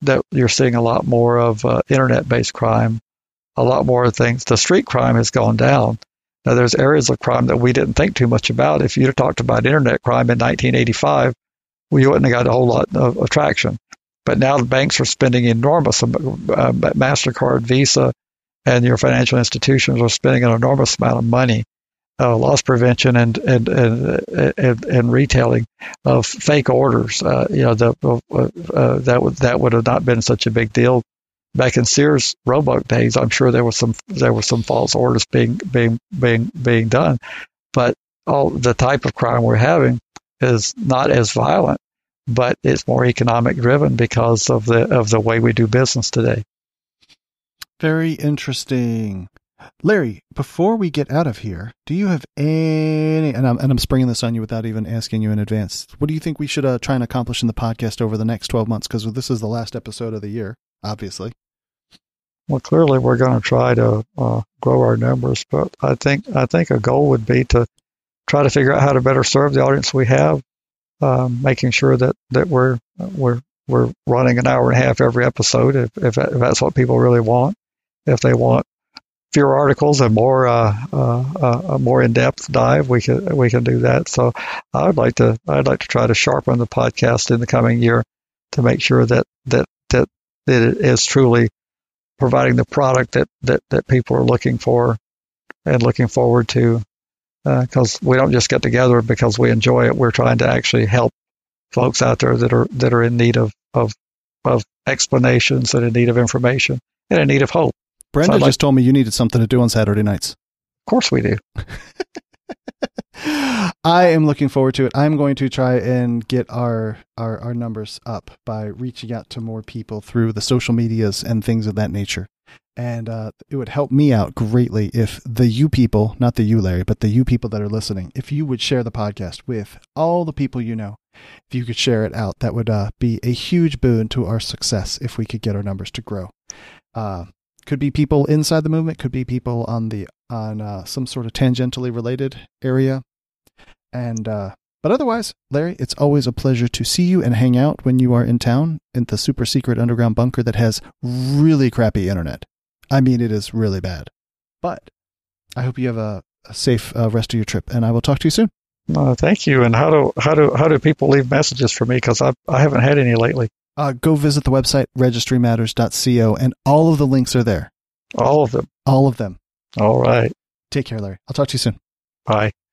you're seeing a lot more of internet-based crime, a lot more things. The street crime has gone down. Now, there's areas of crime that we didn't think too much about. If you'd have talked about internet crime in 1985, we wouldn't have got a whole lot of traction. But now the banks are spending enormous, MasterCard, Visa, and your financial institutions are spending an enormous amount of money, loss prevention and retailing of fake orders. That would have not been such a big deal back in Sears Roebuck days. I'm sure there were some false orders being done, but all the type of crime we're having is not as violent, but it's more economic driven because of the way we do business today. Very interesting. Larry, before we get out of here, do you have any, and I'm springing this on you without even asking you in advance, what do you think we should try and accomplish in the podcast over the next 12 months? Because this is the last episode of the year, obviously. Well, clearly we're going to try to grow our numbers, but I think a goal would be to try to figure out how to better serve the audience we have, making sure that we're running an hour and a half every episode, if that's what people really want. If they want fewer articles and more a more in-depth dive, we can do that. So I'd like to try to sharpen the podcast in the coming year to make sure that it is truly providing the product that people are looking for and looking forward to. Because we don't just get together because we enjoy it. We're trying to actually help folks out there that are in need of explanations and in need of information and in need of hope. Brenda just told me you needed something to do on Saturday nights. Of course we do. I am looking forward to it. I'm going to try and get our numbers up by reaching out to more people through the social medias and things of that nature. And it would help me out greatly if the you people, not the you, Larry, but the you people that are listening, if you would share the podcast with all the people you know, if you could share it out, that would be a huge boon to our success if we could get our numbers to grow. Could be people inside the movement, could be people on some sort of tangentially related area. And but otherwise, Larry, it's always a pleasure to see you and hang out when you are in town in the super secret underground bunker that has really crappy internet. I mean, it is really bad. But I hope you have a safe rest of your trip, and I will talk to you soon. Thank you. And how do people leave messages for me? Because I haven't had any lately. Go visit the website, registrymatters.co, and all of the links are there. All of them? All of them. All right. Take care, Larry. I'll talk to you soon. Bye.